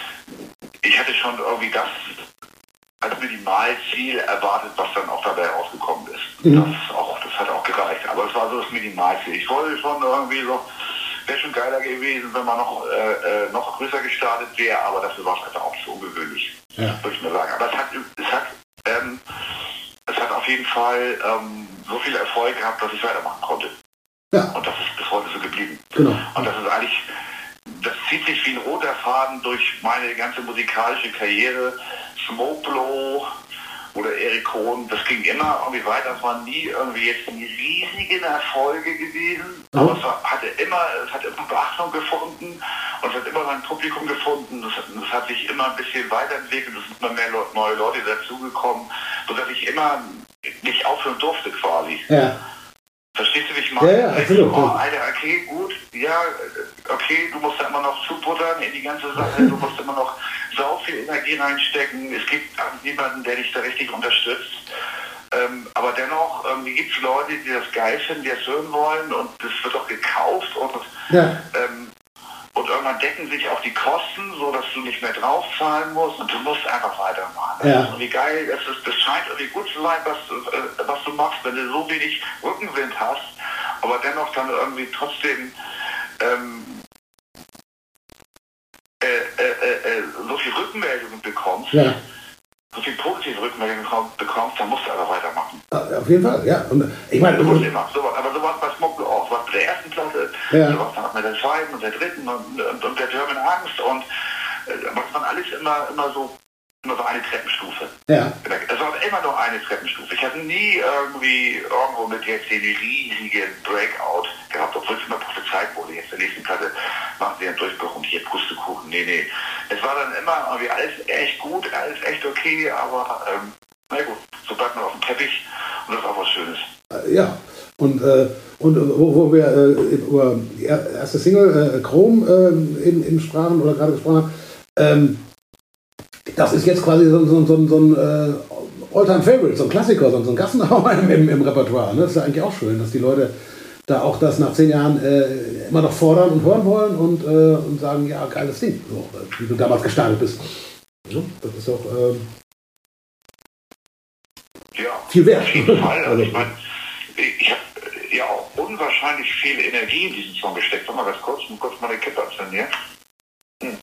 ich hatte schon irgendwie das als Minimalziel erwartet, was dann auch dabei rausgekommen ist. Mhm. Das, auch, das hat auch gereicht. Aber es war so das Minimalziel. Ich wollte schon irgendwie so, wäre schon geiler gewesen, wenn man noch, äh, noch größer gestartet wäre, aber dafür war es einfach auch zu ungewöhnlich, ja. würde ich mir sagen. Aber es hat, es hat ähm, Es hat auf jeden Fall ähm, so viel Erfolg gehabt, dass ich weitermachen konnte. Ja. Und das ist bis heute so geblieben. Genau. Und das ist eigentlich, das zieht sich wie ein roter Faden durch meine ganze musikalische Karriere. Smokeblow oder Eric Cohn, das ging immer irgendwie weiter. Es waren nie irgendwie jetzt die riesigen Erfolge gewesen, mhm. aber es war, hatte immer, es hat immer Beachtung gefunden und es hat immer sein Publikum gefunden. Das hat, das hat sich immer ein bisschen weiterentwickelt, es sind immer mehr Le- neue Leute dazugekommen, sodass ich immer nicht aufhören durfte quasi. Ja. Verstehst du, wie ich meine? Ja, ja, absolut. Oh, Alter, okay, gut, ja, okay, du musst da immer noch zubuttern in die ganze Sache, du musst immer noch sau viel Energie reinstecken, es gibt niemanden, der dich da richtig unterstützt, ähm, aber dennoch ähm, gibt es Leute, die das geil finden, die das hören wollen und das wird auch gekauft und ja. ähm, und irgendwann decken sich auch die Kosten, so dass du nicht mehr draufzahlen musst und du musst einfach weitermachen. Ja. Das ist irgendwie geil, das, ist, das scheint irgendwie gut zu sein, was, äh, was du machst, wenn du so wenig Rückenwind hast, aber dennoch dann irgendwie trotzdem ähm, äh, äh, äh, so viel Rückmeldungen bekommst, Ja. so viel positive Rückmeldungen bekommst, dann musst du einfach weitermachen. Auf jeden Fall, ja. Und ich meine, Du musst immer, so, aber so war es bei Smokeblow auch. So war es bei der ersten Platte, ja. so war es dann auch mit der zweiten und der dritten und, und, und der German Angst und äh, was man alles immer, immer so immer so eine Treppenstufe. Ja. Es war immer nur eine Treppenstufe. Ich hatte nie irgendwie irgendwo mit jetzt den riesigen Breakout gehabt, obwohl es immer prophezeit wurde. Jetzt in der nächsten Platte machen sie einen Durchbruch und hier Pustekuchen. Nee, nee. Es war dann immer irgendwie alles echt gut, alles echt okay, aber ähm, na gut, so bleibt man auf dem Teppich und das ist auch was Schönes. Ja, und, äh, und wo, wo wir äh, über die erste Single äh, Chrom äh, eben, eben sprachen oder gerade gesprochen haben, ähm, das ist jetzt quasi so, so, so, so ein äh, All-Time-Favorite, so ein Klassiker, so, so ein Gassenhauer im, im, im Repertoire. Ne? Das ist ja eigentlich auch schön, dass die Leute da auch das nach zehn Jahren äh, immer noch fordern und hören wollen und, äh, und sagen, ja, geiles Ding, so, wie du damals gestartet bist. Ja, das ist auch ähm, ja, viel wert. Auf jeden Fall. Also Also, ich meine, ich habe ja auch unwahrscheinlich viel Energie in diesen Song gesteckt. Warte mal ganz kurz, muss kurz mal eine Kippe anzünden. Hm.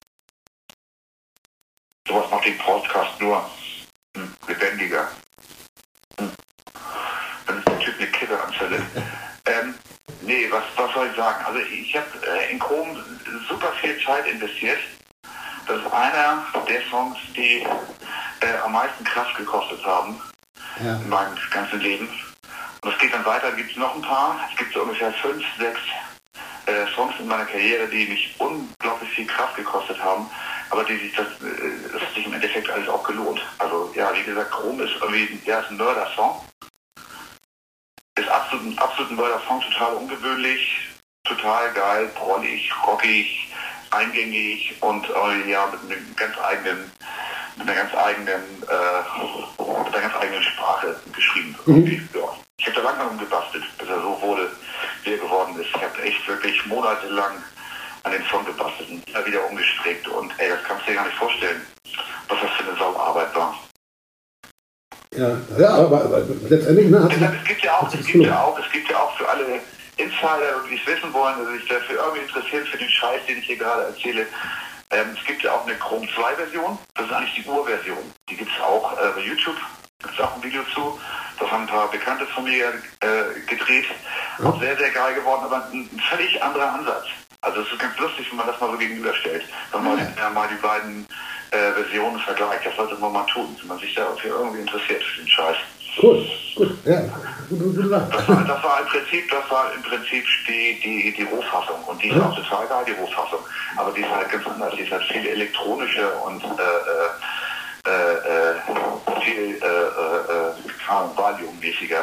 Sowas macht den Podcast nur hm, lebendiger. Hm. Wenn es der Typ eine Kippe anzündet. ähm, nee, was, was soll ich sagen? Also ich habe äh, in Chrom super viel Zeit investiert. Das ist einer der Songs, die äh, am meisten Kraft gekostet haben. Ja. In meinem ganzen Leben. Und es geht dann weiter, gibt es noch ein paar. Es gibt so ungefähr fünf, sechs äh, Songs in meiner Karriere, die mich unglaublich viel Kraft gekostet haben, aber die sich das, äh, das hat sich im Endeffekt alles auch gelohnt. Also ja, wie gesagt, Chrom ist irgendwie, ja, ist ein Mörder-Song. Ist absolut ein, absolut ein Mörder-Song, total ungewöhnlich, total geil, prollig, rockig, eingängig und äh, ja, mit einem ganz eigenen mit einer ganz eigenen, äh, mit einer ganz eigenen Sprache geschrieben. Mhm. Ja. Ich habe da lange darum gebastelt, bis er so wurde, wie er geworden ist. Ich habe echt wirklich monatelang an den Song gebastelt und immer wieder umgestrickt und ey, das kannst du dir gar nicht vorstellen, was das für eine Sauarbeit war. Ja, ja, aber, aber letztendlich, ne, hat Deshalb, es gibt ja auch, es gibt ja auch, es gibt ja auch für alle Insider, die es wissen wollen, also sich dafür irgendwie interessieren für den Scheiß, den ich hier gerade erzähle. Ähm, es gibt ja auch eine Chrome zwei Version, das ist eigentlich die Urversion. Die gibt es auch äh, bei YouTube, gibt es auch ein Video zu. Das haben ein paar Bekannte von mir äh, gedreht. Ja. Auch sehr, sehr geil geworden, aber ein, ein völlig anderer Ansatz. Also es ist ganz lustig, wenn man das mal so gegenüberstellt. Wenn man ja. mal die beiden äh, Versionen vergleicht. Das sollte man mal tun, wenn man sich dafür irgendwie interessiert für den Scheiß. Cool, gut, ja. Gut, gut, gut. Das war, das war im Prinzip, das war im Prinzip die, die, die Rohfassung. Und die ist auch total geil, die Rohfassung. Aber die ist halt ganz anders. Die ist halt viel elektronischer und äh, äh, äh, viel äh, äh, Valium-mäßiger.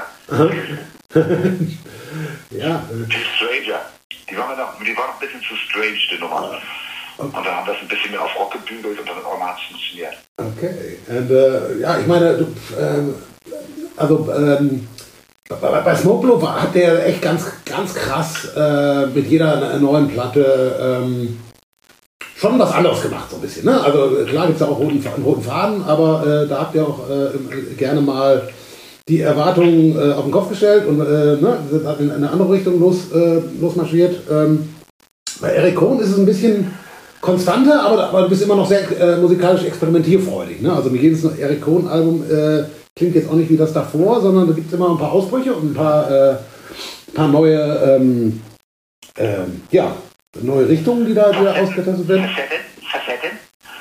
Ja. Viel stranger. Die war, noch, die war noch ein bisschen zu strange, die Nummer. Und dann haben wir das ein bisschen mehr auf Rock gebügelt und dann auch mal hat es funktioniert. Okay. Und, äh, ja, ich meine, du, ähm, also ähm, bei, bei Smokeblow hat der echt ganz, ganz krass äh, mit jeder neuen Platte ähm, schon was anderes gemacht, so ein bisschen. Ne? Also klar gibt es ja auch roten, einen roten Faden, aber äh, da habt ihr auch äh, gerne mal die Erwartungen äh, auf den Kopf gestellt und äh, ne, sind in eine andere Richtung los, äh, losmarschiert. Ähm, bei Eric Kohn ist es ein bisschen konstanter, aber, aber du bist immer noch sehr äh, musikalisch experimentierfreudig. Ne? Also jedes Eric Kohn Album äh, klingt jetzt auch nicht wie das davor, sondern da gibt es immer ein paar Ausbrüche und ein paar, äh, paar neue, ähm, ähm, ja, neue Richtungen, die da, die da ausgetestet werden. Facetten, Facetten,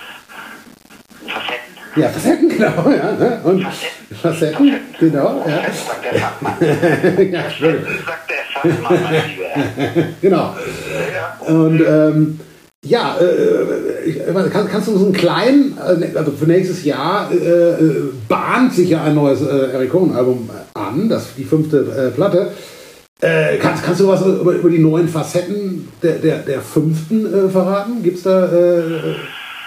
Facetten. Ja, Facetten, genau, ja. Ne? Und Facetten, Facetten, Facetten. Genau, ja. Facetten, sagt der Fachmann. Ja, Entschuldigung. Sagt der Fachmann, mein Lieber. Genau. Ja. Und ähm, ja, äh, ich, kann, kannst du so einen kleinen, also für nächstes Jahr äh, bahnt sich ja ein neues äh, Eric Kohn Album an, das die fünfte äh, Platte. Äh, kannst, kannst du was über, über die neuen Facetten der, der, der fünften äh, verraten? Gibt's da äh,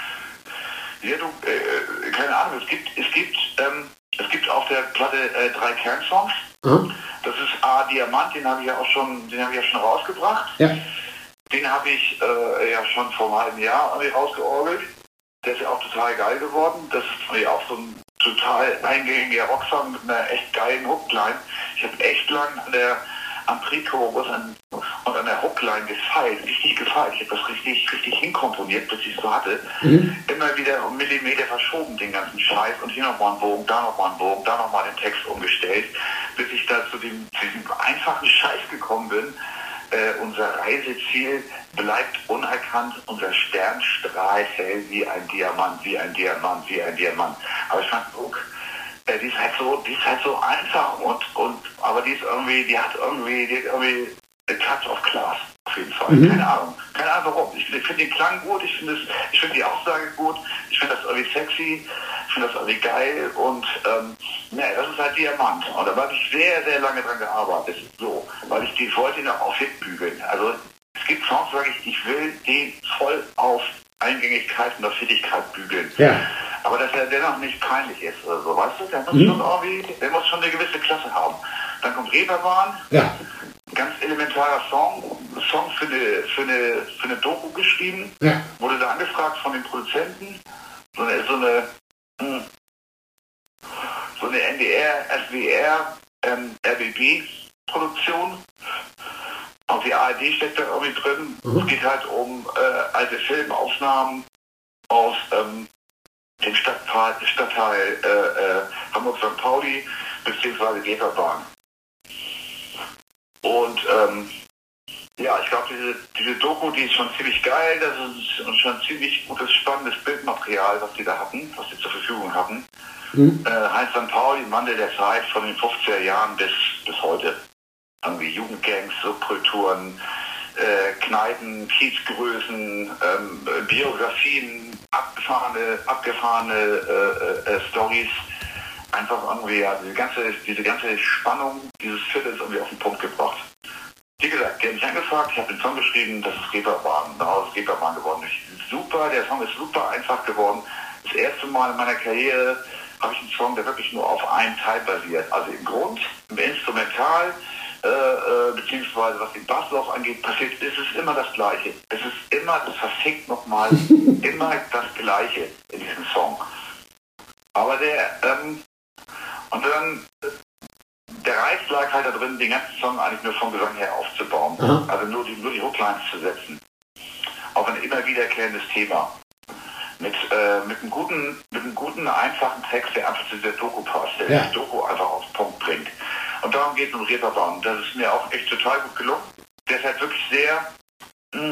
Ja, du, äh, keine Ahnung, es gibt, es gibt, ähm, es gibt auf der Platte äh, drei Kernsongs. aha. Das ist A, Diamant, den habe ich ja auch schon, den habe ich ja schon rausgebracht. Ja. Den habe ich äh, ja schon vor einem halben Jahr rausgeorgelt. Der ist ja auch total geil geworden. Das ist ja auch so ein total eingängiger Rocksong mit einer echt geilen Hookline. Ich habe echt lang an der am Pre-Chorus und an der Hookline gefeilt, richtig gefeilt. Ich habe das richtig, richtig hinkomponiert, bis ich es so hatte. Mhm. Immer wieder um Millimeter verschoben, den ganzen Scheiß. Und hier nochmal einen Bogen, da nochmal einen Bogen, da nochmal den Text umgestellt, bis ich da zu dem, zu diesem einfachen Scheiß gekommen bin. Äh, unser Reiseziel bleibt unerkannt, unser Stern strahlt hell wie ein Diamant, wie ein Diamant, wie ein Diamant. Aber ich fand, guck, äh, die ist halt so, die ist halt so einfach und, und aber die ist irgendwie, die hat irgendwie, die hat irgendwie a touch of class, auf jeden Fall. Mhm. Keine Ahnung. Keine Ahnung warum. Ich, ich finde den Klang gut, ich finde ich finde die Aussage gut, ich finde das irgendwie sexy, ich finde das irgendwie geil und ähm, ne, das ist halt Diamant. Und da habe ich sehr, sehr lange dran gearbeitet. So, weil ich die wollte noch auf Hit bügeln. Also es gibt Songs, sage ich, ich will die voll auf Eingängigkeit und auf Hittigkeit bügeln. Ja. Aber dass er dennoch nicht peinlich ist oder so, weißt du? Der muss, mhm. schon irgendwie, der muss schon eine gewisse Klasse haben. Dann kommt Reeperbahn, ja. Ganz elementarer Song, Song für eine, für eine, für eine Doku geschrieben, ja. Wurde da angefragt von den Produzenten, so eine, so eine, hm, so eine N D R, S W R, ähm, R B B-Produktion. Auch die A R D steckt da irgendwie drin. Mhm. Es geht halt um äh, alte Filmaufnahmen aus ähm, dem Stadtteil, Stadtteil äh, äh, Hamburg-Sankt Pauli beziehungsweise Reeperbahn. Und ähm, ja, ich glaube, diese, diese Doku, die ist schon ziemlich geil. Das ist schon ziemlich gutes, spannendes Bildmaterial, was die da hatten, was die zur Verfügung hatten. Mhm. Äh, Heinz Sankt Pauli, Wandel der Zeit von den fünfziger Jahren bis, bis heute. Irgendwie Jugendgangs, Subkulturen, äh, Kneipen, Kiezgrößen, ähm, Biografien, abgefahrene, abgefahrene äh, äh, Storys. Einfach irgendwie, ja, diese ganze, diese ganze Spannung dieses Viertels irgendwie auf den Punkt gebracht. Wie gesagt, die haben mich angefragt, ich habe den Song geschrieben, das ist Reeperbahn, daraus ist Reeperbahn geworden. Super, der Song ist super einfach geworden. Das erste Mal in meiner Karriere habe ich einen Song, der wirklich nur auf einem Teil basiert. Also im Grund, im Instrumental, äh, äh, beziehungsweise was den Basslauf angeht, passiert, ist es immer das Gleiche. Es ist immer, das verfickt nochmal, immer das Gleiche in diesem Song. Aber der, ähm, und dann, der Reiz lag halt da drin, den ganzen Song eigentlich nur vom Gesang her aufzubauen. Aha. Also nur die, nur die Hooklines zu setzen. Auf ein immer wiederkehrendes Thema. Mit, äh, mit, einem guten, mit einem guten, einfachen Text, der einfach zu dieser Doku passt, der ja. die Doku einfach auf den Punkt bringt. Und darum geht es um Reeperbahn. Und das ist mir auch echt total gut gelungen. Der ist halt wirklich sehr, mh,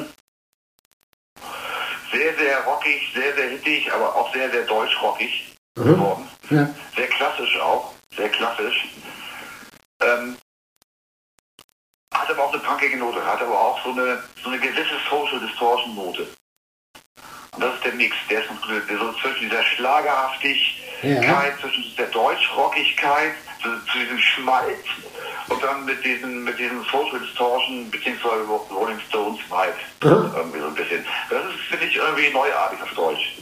sehr, sehr rockig, sehr, sehr hittig, aber auch sehr, sehr deutsch-rockig mhm. geworden. Ja. Sehr klassisch auch, sehr klassisch. Ähm, hat aber auch eine punkige Note, hat aber auch so eine, so eine gewisse Social Distortion Note. Und das ist der Mix, der ist so zwischen dieser Schlagerhaftigkeit, ja. zwischen dieser Deutschrockigkeit, zu, zu diesem Schmalz und dann mit diesem, mit diesem Social Distortion beziehungsweise Rolling Stones Vibe. Mhm. Irgendwie so ein bisschen. Das ist, finde ich, irgendwie neuartig auf Deutsch.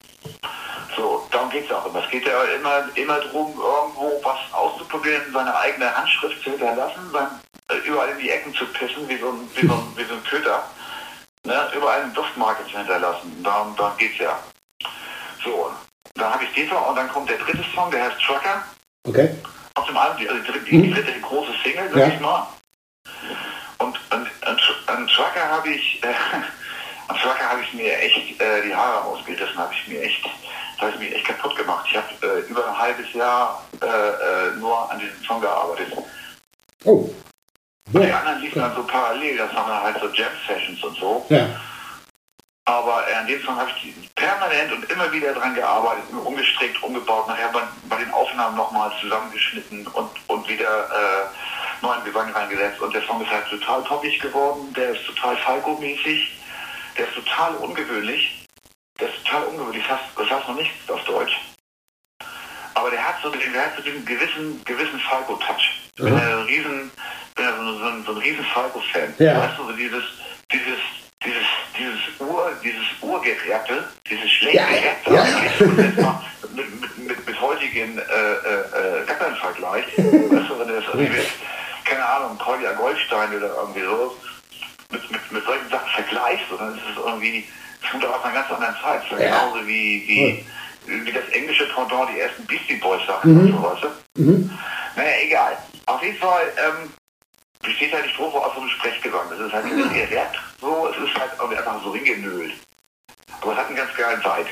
So, darum geht es auch immer. Es geht ja immer, immer darum, irgendwo was auszuprobieren, seine eigene Handschrift zu hinterlassen, sein, äh, überall in die Ecken zu pissen, wie so ein, wie so ein, wie so ein Köter. Ne, überall eine Duftmarke zu hinterlassen. Darum, darum geht's ja. So, dann habe ich den Song und dann kommt der dritte Song, der heißt Trucker. Okay. Auf dem Album, also die, die, die dritte die große Single, sag ja. ich mal. Und an, an, an Trucker habe ich, äh, an Trucker habe ich mir echt äh, die Haare ausgerissen, habe ich mir echt, das habe ich mir echt kaputt gemacht. Ich habe äh, über ein halbes Jahr äh, äh, nur an diesem Song gearbeitet. Oh. Und die anderen liefen dann so parallel, das waren dann halt so Jam-Sessions und so. Ja. Aber äh, an dem Song habe ich permanent und immer wieder dran gearbeitet, umgestrickt, umgebaut, nachher bei, bei den Aufnahmen nochmal zusammengeschnitten und, und wieder äh, neuen Gesang reingesetzt. Und der Song ist halt total poppig geworden, der ist total Falco-mäßig, der ist total ungewöhnlich. Der ist total ungewöhnlich, das heißt, das heißt noch nichts auf Deutsch. Aber der hat so, der hat so diesen gewissen, gewissen Falco-Touch. Ich bin ja ein riesen, bin ja so, so, ein, so ein riesen Falco-Fan. Ja. Weißt du, so dieses, dieses, dieses, dieses Ur, dieses Urgerapple, dieses schlechte ja, Rap, ja. eigentlich, und jetzt mal mit, mit, mit, mit heutigen äh, äh, Rappern vergleicht. Weißt du, wenn du das irgendwie mit, keine Ahnung, Kolja Goldstein oder irgendwie so, mit, mit, mit solchen Sachen vergleichst, dann ist es irgendwie, es kommt aus einer ganz anderen Zeit. So ja. Genauso wie, wie, wie das englische Pendant, die ersten Beastie Boys Sachen mhm. und so, weißt du? Mhm. Naja, egal. Auf jeden Fall ähm, besteht halt die Strophe aus so einem Sprechgesang. Das ist halt nicht eher Rap, so, es ist halt einfach so hingenölt. Aber es hat einen ganz geilen Vibe.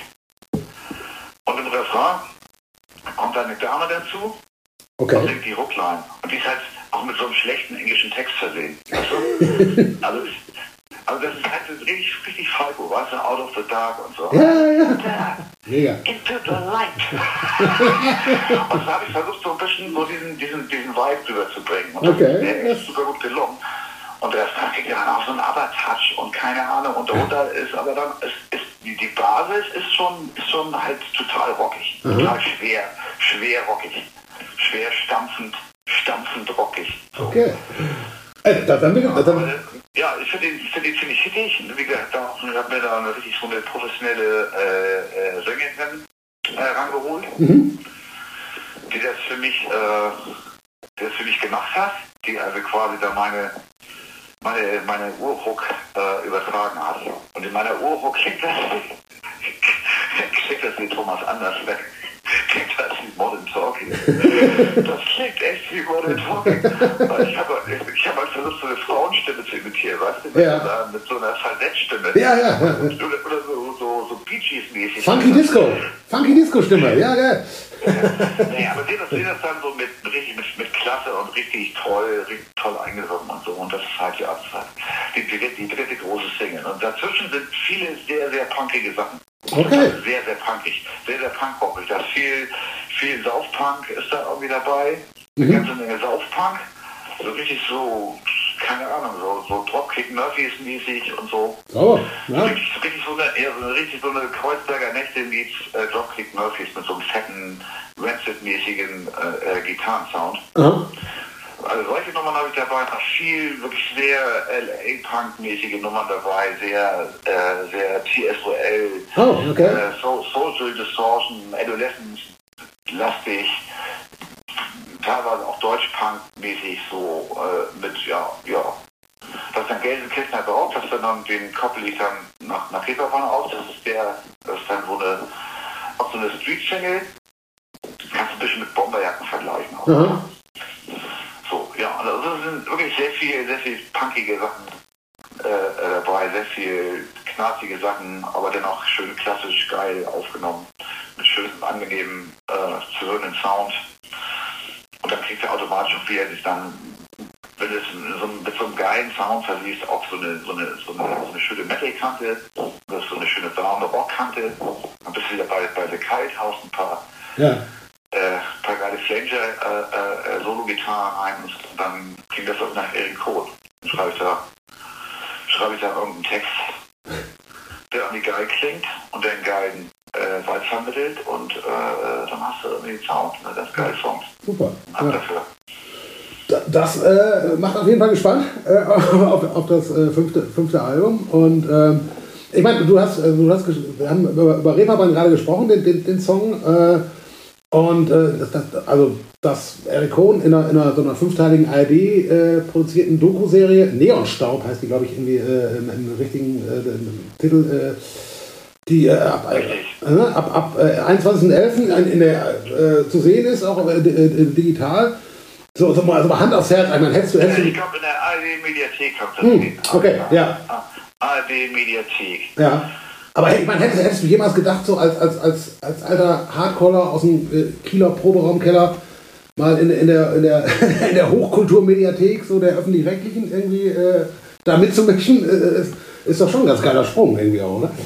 Und im Refrain kommt dann eine Dame dazu okay. und singt die Hookline. Und die ist halt auch mit so einem schlechten englischen Text versehen. Weißt du? also, ist, also das ist halt so richtig, richtig Falco, weißt du, Out of the Dark und so. Ja, ja. Mega. Into the light. Und da habe ich versucht, so ein bisschen so diesen, diesen, diesen Vibe drüber zu bringen. Und okay. das, der ist super gut gelungen. Und der Song kriegt ja dann auch so einen Aber-Touch und keine Ahnung. Und darunter ist aber dann, ist, ist, die, die Basis ist schon, ist schon halt total rockig. Mhm. Total schwer, schwer rockig. Schwer stampfend, stampfend rockig. So. Okay. Äh, da, dann, ja, dann, ja, ich finde ihn, find ihn ziemlich hittig. Wie gesagt, da hat mir da eine richtig so eine professionelle äh, äh, Sängerin äh, rangeholt, mhm. die das für mich, äh, die das für mich gemacht hat, die also quasi da meine meine, meine Urhook äh, übertragen hat. Und in meiner Urhook klingt das, klingt das wie Thomas Andersberg. Klingt das wie Modern Talking. Das klingt echt wie Modern Talking. Ich habe ich hab halt versucht, so eine Frauenstimme zu imitieren, weißt du? Mit, ja. so, einer, mit so einer Falsettstimme. Ja, ja. Oder, oder so, so, so Bee Gees-mäßig. Funky Disco. Funky Disco-Stimme, ja, geil. Nee, aber sehen das, sehen das dann so mit, richtig, mit, mit Klasse und richtig toll, richtig toll eingesungen und so. Und das ist halt die Abzeit. Die, die, die dritte große Single. Und dazwischen sind viele sehr, sehr punkige Sachen. Okay. Also sehr, sehr punkig. Sehr, sehr punkrockig. Da ist viel, viel Saufpunk ist da irgendwie dabei. Eine mhm. ganze Menge Saufpunk. So richtig so, keine Ahnung, so, so Dropkick Murphys mäßig und so. Oh, ja. Richtig, richtig so eine, eher so eine, richtig so eine Kreuzberger Nächte meets äh, Dropkick Murphys mit so einem fetten, Rancid-mäßigen äh, äh, Gitarrensound. Mhm. Also solche Nummern habe ich dabei, noch viel, wirklich sehr L A-Punk-mäßige Nummern dabei, sehr, äh, sehr T S O L, oh, okay. äh, so, Social Distortion, Adolescence-lastig, teilweise auch Deutsch-Punk-mäßig so äh, mit, ja, ja. Das ist dann Gelsenkirchener Barock, das ist dann den koppel ich dann nach, nach Reeperbahn aus. Das ist der, das ist dann so eine, auch so eine Street-Single. Das kannst du ein bisschen mit Bomberjacken vergleichen. Auch. Mhm. So, ja, also es sind wirklich sehr viel, sehr viel punkige Sachen äh, dabei, sehr viel knarzige Sachen, aber dennoch schön klassisch geil aufgenommen. Mit schönem, angenehmen, äh, zu hörenden Sound. Und dann kriegt er automatisch auch wieder sich dann, wenn du es so, mit so einem geilen Sound versiehst, auch so eine, so eine, so eine, so eine schöne Metal-Kante, das ist so eine schöne braune Rock-Kante. Dann bist du wieder bei, bei The Kite, haust ein paar, Ja. äh, paar geile Flanger, äh, äh, Solo-Gitarren rein und dann klingt das auch nach Eric Cohn. Dann schreibe ich da, schreibe ich da irgendeinen Text, der irgendwie geil klingt und der einen geilen äh, Vibe vermittelt und äh, dann hast du irgendwie den Sound, ne? Das ist geile Songs. Super. Ab Ja. dafür. Das äh, macht auf jeden Fall gespannt äh, auf, auf das äh, fünfte, fünfte Album. Und ähm, ich meine, du hast, äh, du hast wir haben über, über Reeperbahn gerade gesprochen, den, den, den Song. Äh, und äh, das, das, also, dass Eric Cohn in einer, in einer so einer fünfteiligen A R D äh, produzierten Doku-Serie, Neonstaub heißt die, glaube ich, irgendwie äh, im, im richtigen äh, Titel, äh, die äh, ab, äh, ab, ab äh, einundzwanzigsten elften in der äh, zu sehen ist, auch äh, digital. So, so mal, also mal Hand aufs Herz, ich meine, hättest du... Hättest Ja, du ich glaube, in der A R D-Mediathek kommt das Hm, hin. okay, ja. A R D-Mediathek. Ja. Aber ich meine, hättest, hättest du jemals gedacht, so als, als, als, als alter Hardcaller aus dem äh, Kieler Proberaumkeller, mal in, in der, in der, in der Hochkulturmediathek, so der öffentlich-rechtlichen, irgendwie äh, da mitzumischen, äh, ist, ist doch schon ein ganz geiler Sprung irgendwie auch, oder?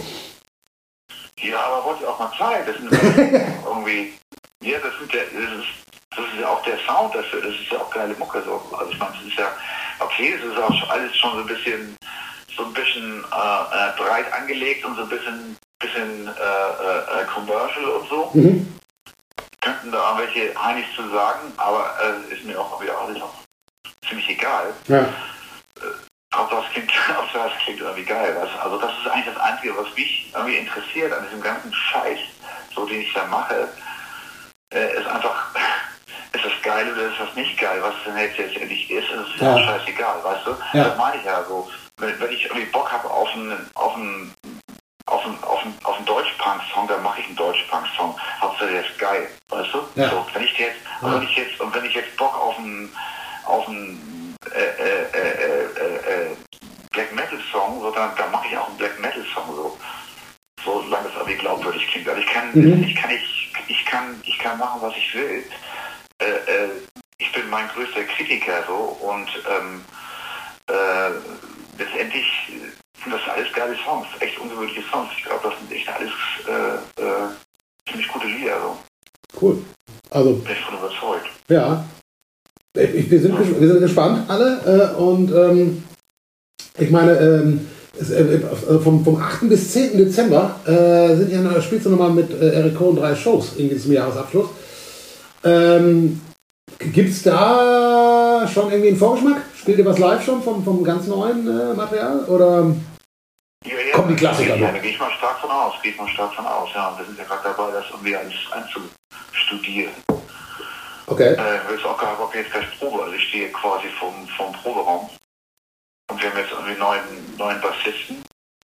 Ja, aber wollte ich auch mal Zeit. Das sind irgendwie... Ja, das, sind der, das, ist, das ist ja auch der Sound dafür. Das ist ja auch geile Mucke. So. Also ich meine, es ist ja... Okay, es ist auch alles schon so ein bisschen... so ein bisschen äh, breit angelegt und so ein bisschen, bisschen äh, äh, commercial und so. Mhm. Könnten da irgendwelche Heinis zu sagen, aber äh, ist mir auch wieder alles auch ziemlich egal. Ja. Hauptsache es klingt, Hauptsache es klingt irgendwie geil. Weißt? Also das ist eigentlich das Einzige, was mich irgendwie interessiert an diesem ganzen Scheiß, so den ich da mache, äh, ist einfach, ist das geil oder ist das nicht geil? Was es denn jetzt letztendlich ist, ist ja Ja. scheißegal, weißt du? Ja. Das meine ich ja so. Wenn, wenn ich irgendwie Bock habe auf einen, auf einen, auf einen, auf einen, auf einen Deutsch-Punk-Song, dann mache ich einen Deutsch-Punk-Song. Hauptsache der ist geil, weißt du? Ja. So, wenn ich jetzt, Ja. wenn ich jetzt, und wenn ich jetzt Bock auf einen, auf einen äh, äh, äh, äh, äh, Black Metal Song, so, dann, dann mache ich auch einen Black Metal Song so. So solange es irgendwie glaubwürdig klingt. Also ich kann, Mhm. ich kann ich, ich kann, ich kann machen, was ich will. Äh, äh, ich bin mein größter Kritiker so und ähm, äh, letztendlich sind das alles geile Songs, echt ungewöhnliche Songs. Ich glaube, das sind echt alles äh, äh, ziemlich gute Lieder. So. Cool. Also, Bin ich von überzeugt. ja. Ich, ich, wir, sind, ges- wir sind gespannt alle äh, und ähm, ich meine, ähm, es, äh, vom, vom achten bis zehnten Dezember äh, sind ja, spielst du nochmal mit äh, Eric Cohn drei Shows irgendwie zum Jahresabschluss. Ähm, Gibt es da schon irgendwie einen Vorgeschmack? Spielt ihr was live schon vom, vom ganz neuen äh, Material? Oder Ja, ja, kommen die Klassiker Ja, noch? da gehe ich mal stark von aus, gehe ich mal stark von aus. Ja, wir sind ja gerade dabei, das irgendwie alles einzustudieren. Okay. Äh, ich auch gar Bock jetzt gleich Probe, also ich stehe quasi vom, vom Proberaum und wir haben jetzt irgendwie neuen, neuen Bassisten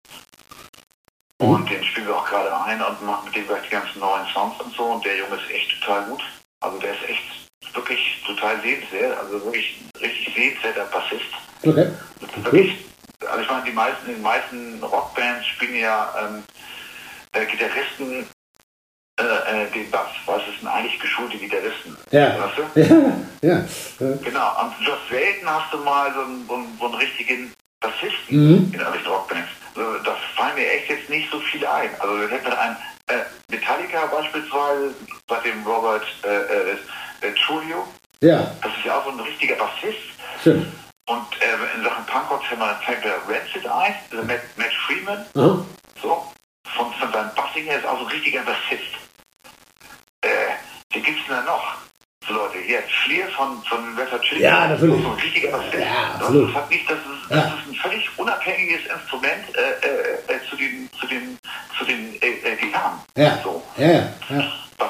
und den spielen wir auch gerade ein und machen mit dem gleich die ganzen neuen Songs und so und der Junge ist echt total gut, also der ist echt wirklich total sehenswert, also wirklich richtig sehenswerter Bassist. Okay. Wirklich, also ich meine, die meisten, die meisten Rockbands spielen ja ähm, äh, Gitarristen äh, äh, den Bass, weil es sind eigentlich geschulte Gitarristen. Ja. Weißt du? Ja. Ja. Äh, Genau, und just selten hast du mal so einen, so einen, so einen richtigen Bassisten Mhm. in irgendwelchen Rockbands. Also, das fallen mir echt jetzt nicht so viele ein. Also wir hätten einen äh, Metallica beispielsweise, bei dem Robert äh, äh, äh, Trujillo, ja. das ist ja auch so ein richtiger Bassist. Schön. Und äh, in Sachen Punkrock fällt mir fällt mir Rancid ein, also Matt, Matt Freeman, Aha. so, von, von seinem Bassing her ist auch so ein richtiger Bassist. Äh, die gibt's denn da noch? So Leute, hier, Fleer von, von Red Hot Chili Ja, Peppers, natürlich. so ein richtiger Bassist. Ja, das, absolut. das, hat nicht, das, ist, Ja. das ist ein völlig unabhängiges Instrument äh, äh, äh, zu den, zu den, zu den äh, äh, Gitarren. Ja. So. Ja, ja. Ja. Was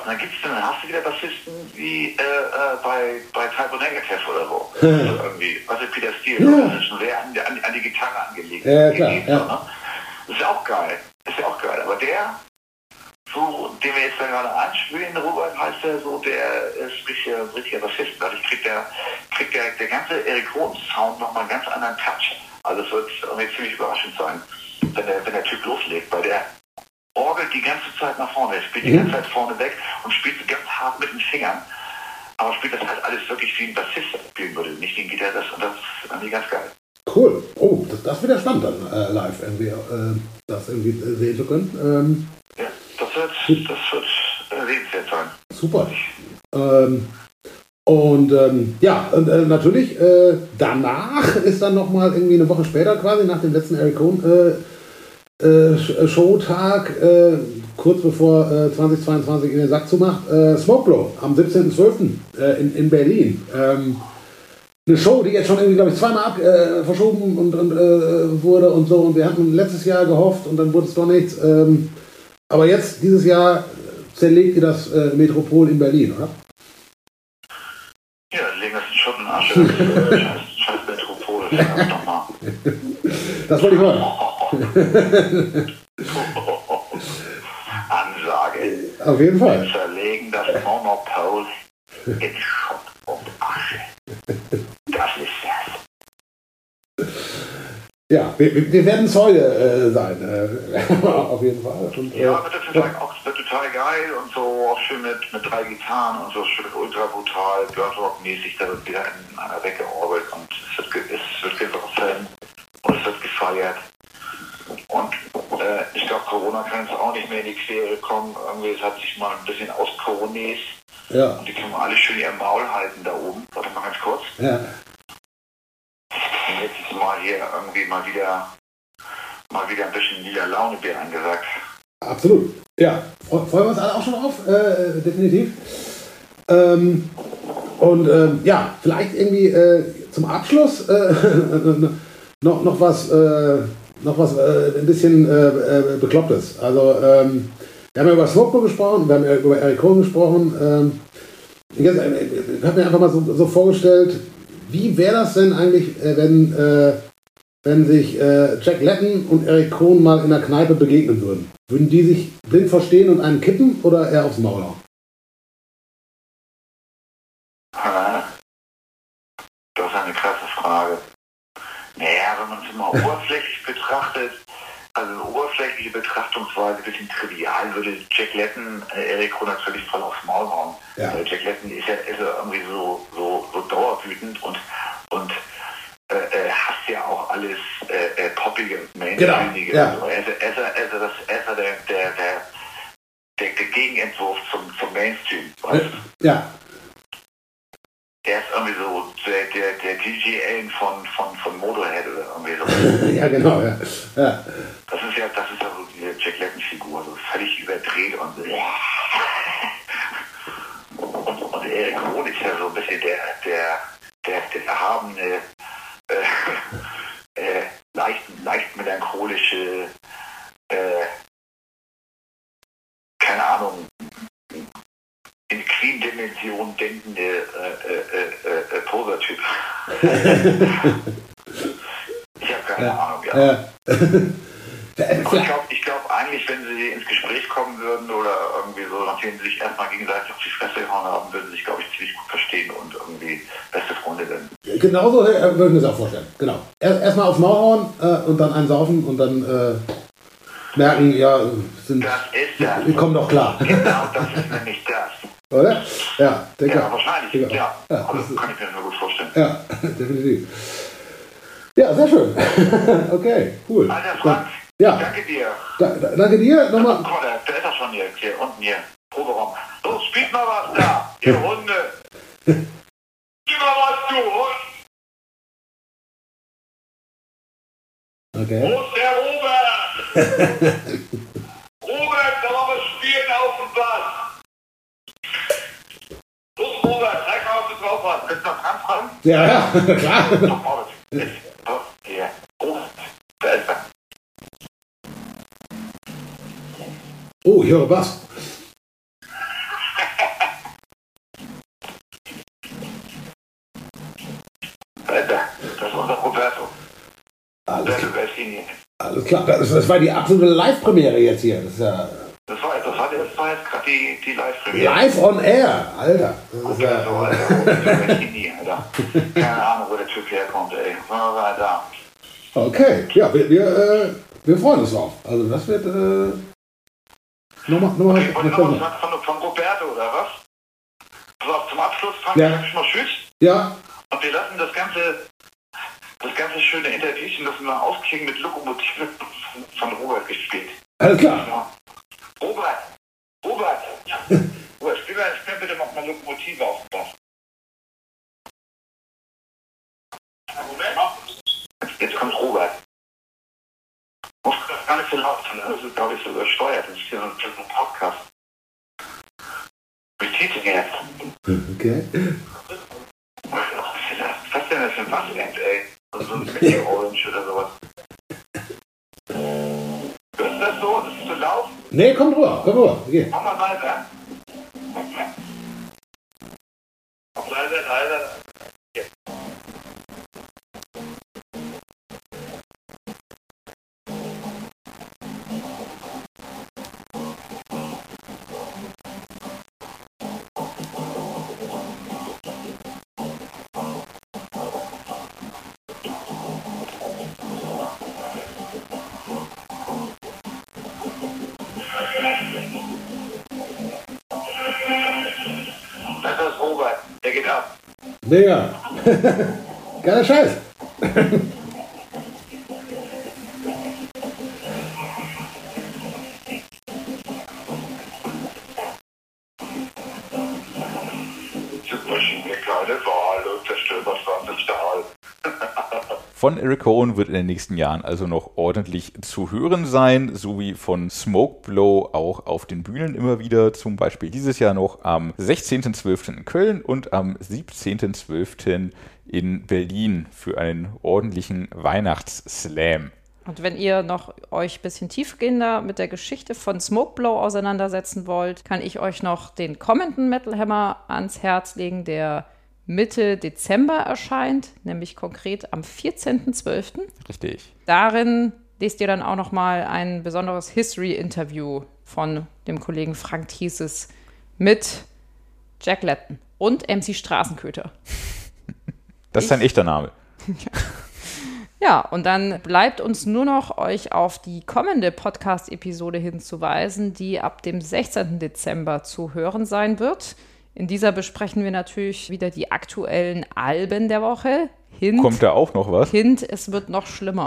dann gibt's dann, dann hast du wieder Bassisten wie äh, äh, bei, bei Type O Negative oder so. Also irgendwie, also Peter Steele, Ja. das ist schon sehr an, an, an die Gitarre angelegt. Ja, klar, gelegt, ja. so, ne? Das ist ja auch geil. Das ist ja auch geil. Aber der, so, den wir jetzt da gerade anspielen, Robert heißt der so, der ist richtiger, richtiger Bassist. Dadurch kriegt der, kriegt der, der ganze Eric Rohn-Sound nochmal einen ganz anderen Touch. Also es wird irgendwie ziemlich überraschend sein, wenn der, wenn der Typ loslegt, weil der orgelt die ganze Zeit nach vorne, er spielt die ganze Zeit vorne weg und spielt so ganz hart mit den Fingern, aber spielt das halt alles wirklich wie ein Bassist spielen würde, nicht wie ein Gitarrist, und das ist irgendwie ganz geil. Cool. Oh, das, das wird ja spannend dann äh, live irgendwie, äh, das irgendwie äh, sehen zu können. Ähm, Ja, das wird, das wird äh, sehenswert sein. super. Ähm, und ähm, ja, und, äh, natürlich, äh, danach ist dann nochmal irgendwie eine Woche später quasi, nach dem letzten Eric Cohn äh, äh, Showtag, äh, kurz bevor äh, zweitausendzweiundzwanzig in den Sack zumacht, äh, Smokeblow am siebzehnten zwölften Äh, in, in Berlin. Ähm, eine Show, die jetzt schon irgendwie, glaube ich, zweimal ab, äh, verschoben und, und äh, wurde und so. Und wir hatten letztes Jahr gehofft und dann wurde es doch nichts. Ähm, aber jetzt, dieses Jahr, zerlegt ihr das äh, Metropol in Berlin, oder? Ja, legen das in Schutt und Asche. Das, äh, scheiß, scheiß Metropol, verdammt nochmal. Das wollte ich hören. Ansage. Auf jeden Fall. Wir zerlegen das Monopol in Schutt und Asche. Das ist das. Ja, wir, wir werden Zeuge äh, sein, äh, auf jeden Fall. Und, äh, Ja, wird das total, auch, wird total geil und so, auch schön mit, mit drei Gitarren und so, schön ultra brutal, Birdrock-mäßig, da wird wieder in einer weggeorbelt und es wird, ge- es wird gesoffen und es wird gefeiert. Und äh, ich glaube, Corona kann jetzt auch nicht mehr in die Quere kommen. Irgendwie, es hat sich mal ein bisschen aus Coronis ja, und die können wir alle schön ihr Maul halten da oben. Warte mal ganz kurz. ja. Und jetzt ist mal hier irgendwie mal wieder mal wieder ein bisschen lila Launebier angesagt. Absolut. Ja, fre- freuen wir uns alle auch schon drauf, äh, definitiv. Ähm, und ähm, ja, vielleicht irgendwie äh, zum Abschluss äh, noch, noch was, äh, noch was äh, ein bisschen äh, äh, Beklopptes. Also, ähm, wir haben ja über Smokeblow gesprochen, wir haben ja über Eric Cohn gesprochen. Ähm, ich habe mir einfach mal so, so vorgestellt, wie wäre das denn eigentlich, äh, wenn, äh, wenn sich äh, Jack Layton und Eric Cohn mal in der Kneipe begegnen würden? Würden die sich blind verstehen und einen kippen oder eher aufs Maul hauen? Das ist eine krasse Frage. Naja, wenn man es immer oberflächlich betrachtet, also eine oberflächliche Betrachtungsweise, ein bisschen trivial, würde Jack Layton äh, Eric Cohn natürlich voll aufs Maul hauen. Ja. Weil Jack Layton ist ja, ist ja irgendwie so, so, so dauerwütend und, und äh, äh, hasst ja auch alles äh, äh, Poppige und Mainstreamige. Genau, ja. Also er ist, er ist, er ist, das, er ist der, der, der, der, der Gegenentwurf zum, zum Mainstream. Weißt du? Ja, Der ist irgendwie so der, der, der D J Allen von, von, von Motorhead oder irgendwie so. ja genau. Ja. Ja. Das ist ja, das ist ja so diese Jack Layton-Figur, so völlig überdreht und und, und Eric Cohn ist ja so ein bisschen der, der, der, der erhabene, äh, äh, leicht, leicht melancholische, äh, keine Ahnung, in Queen-Dimension denkende äh, äh, äh, äh, Poser-Typ. Ich habe keine Ja. Ahnung, ja. Ja. Aber ich glaube ich glaub eigentlich, wenn sie ins Gespräch kommen würden oder irgendwie so, nachdem sie sich erstmal gegenseitig auf die Fresse gehauen haben, würden sie sich, glaube ich, ziemlich gut verstehen und irgendwie beste Freunde werden. Genauso äh, würde ich mir das auch vorstellen. Genau. Erst erstmal aufs Maul hauen äh, und dann einen saufen und dann äh, merken, ja, sind, Das ist das. wir kommen doch klar. Genau, das ist nämlich das. Oder? Ja, denke Ja, wahrscheinlich, denke ja. ja, Aber das das ist, kann ich mir nur gut vorstellen. ja, definitiv. Ja, sehr schön. Okay, cool. Alter Frank, Ja, danke dir. da, da, danke dir. Guck Nochmal. mal, der, der ist doch schon hier, hier unten hier. Proberaum. Los, spielt mal was da, ihr Hunde. Spiel mal was, du Hund. Okay. Wo ist der Robert? Robert, da wollen wir spielen auf dem Bass. Los, Robert, zeig mal, was du drauf hast. Willst du noch dran, Frank? Ja, ja, klar. Doch, Robert. Ist, doch, hier. Robert, da ist er. Oh, ich höre was. Alles klar, das, das war die absolute Live-Premiere jetzt hier. Das ist ja Das war, das war, das war jetzt gerade die, die Live-Premiere. live on air, Alter. Das ist ja, So, Alter. Nie, Alter. Keine Ahnung, wo der Typ herkommt, ey. War da. okay, ja, wir, wir, äh, wir freuen uns drauf. Also das wird äh, nochmal noch Okay, wollt ihr noch noch was von, von Roberto, oder was? Pass auf, zum Abschluss, Frank, Ja. sag ich mal Tschüss. Ja, Und wir lassen das ganze, das ganze schöne Interviewchen, das wir aufklingen mit Lokomotive von, von Robert gespielt. alles klar. Ja. Robert, Robert, ja. Robert, spiel, mal, spiel bitte mal eine Lokomotive auf den Bass. Moment, jetzt kommt Robert. Muss das gar nicht so laut sein, das ist, glaube ich, so übersteuert. Das ist hier so ein, so ein Podcast. Wie geht's denn jetzt? Okay. Was ist denn das für ein Bassend, ey? So ein Meteor Orange oder sowas. Ist das so? Ist das zu laut? Nee, komm rüber, komm rüber. Okay. Mach mal leiser. Mach leiser, leiser. Jetzt. Das ist Robert. Der geht ab. Mega. Geiler Scheiß. Super schöne kleine Wahl und zerstört zwanzig Stahl. Von Eric Cohen wird in den nächsten Jahren also noch ordentlich zu hören sein, sowie von Smokeblow auch auf den Bühnen immer wieder, zum Beispiel dieses Jahr noch am sechzehnten zwölften in Köln und am siebzehnten zwölften in Berlin für einen ordentlichen Weihnachtsslam. Und wenn ihr noch euch ein bisschen tiefgehender mit der Geschichte von Smokeblow auseinandersetzen wollt, kann ich euch noch den kommenden Metal Hammer ans Herz legen, der Mitte Dezember erscheint, nämlich konkret am vierzehnten zwölften Richtig. Darin lest ihr dann auch noch mal ein besonderes History-Interview von dem Kollegen Frank Thieses mit Jack Latton und M C Straßenköter. Das ist ein echter Name. Ja, und dann bleibt uns nur noch, euch auf die kommende Podcast-Episode hinzuweisen, die ab dem sechzehnten Dezember zu hören sein wird. In dieser besprechen wir natürlich wieder die aktuellen Alben der Woche. Hint, Kommt da auch noch was? Hint, es wird noch schlimmer.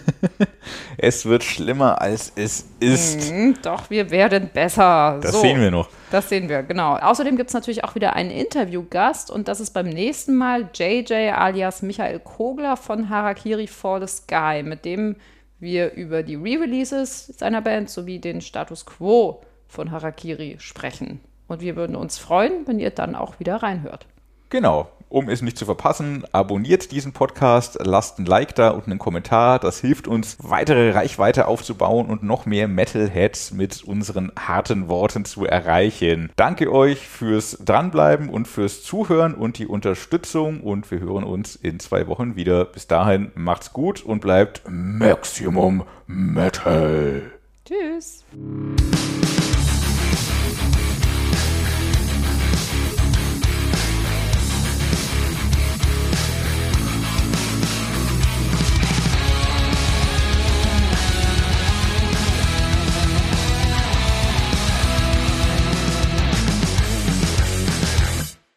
Es wird schlimmer, als es ist. Mhm, doch, wir werden besser. Das so, sehen wir noch. Das sehen wir, genau. Außerdem gibt es natürlich auch wieder einen Interviewgast und das ist beim nächsten Mal J J alias Michael Kogler von Harakiri for the Sky, mit dem wir über die Re-Releases seiner Band sowie den Status Quo von Harakiri sprechen. Und wir würden uns freuen, wenn ihr dann auch wieder reinhört. Genau. Um es nicht zu verpassen, abonniert diesen Podcast, lasst ein Like da und einen Kommentar. Das hilft uns, weitere Reichweite aufzubauen und noch mehr Metalheads mit unseren harten Worten zu erreichen. Danke euch fürs Dranbleiben und fürs Zuhören und die Unterstützung. Und wir hören uns in zwei Wochen wieder. Bis dahin, macht's gut und bleibt Maximum Metal. Tschüss.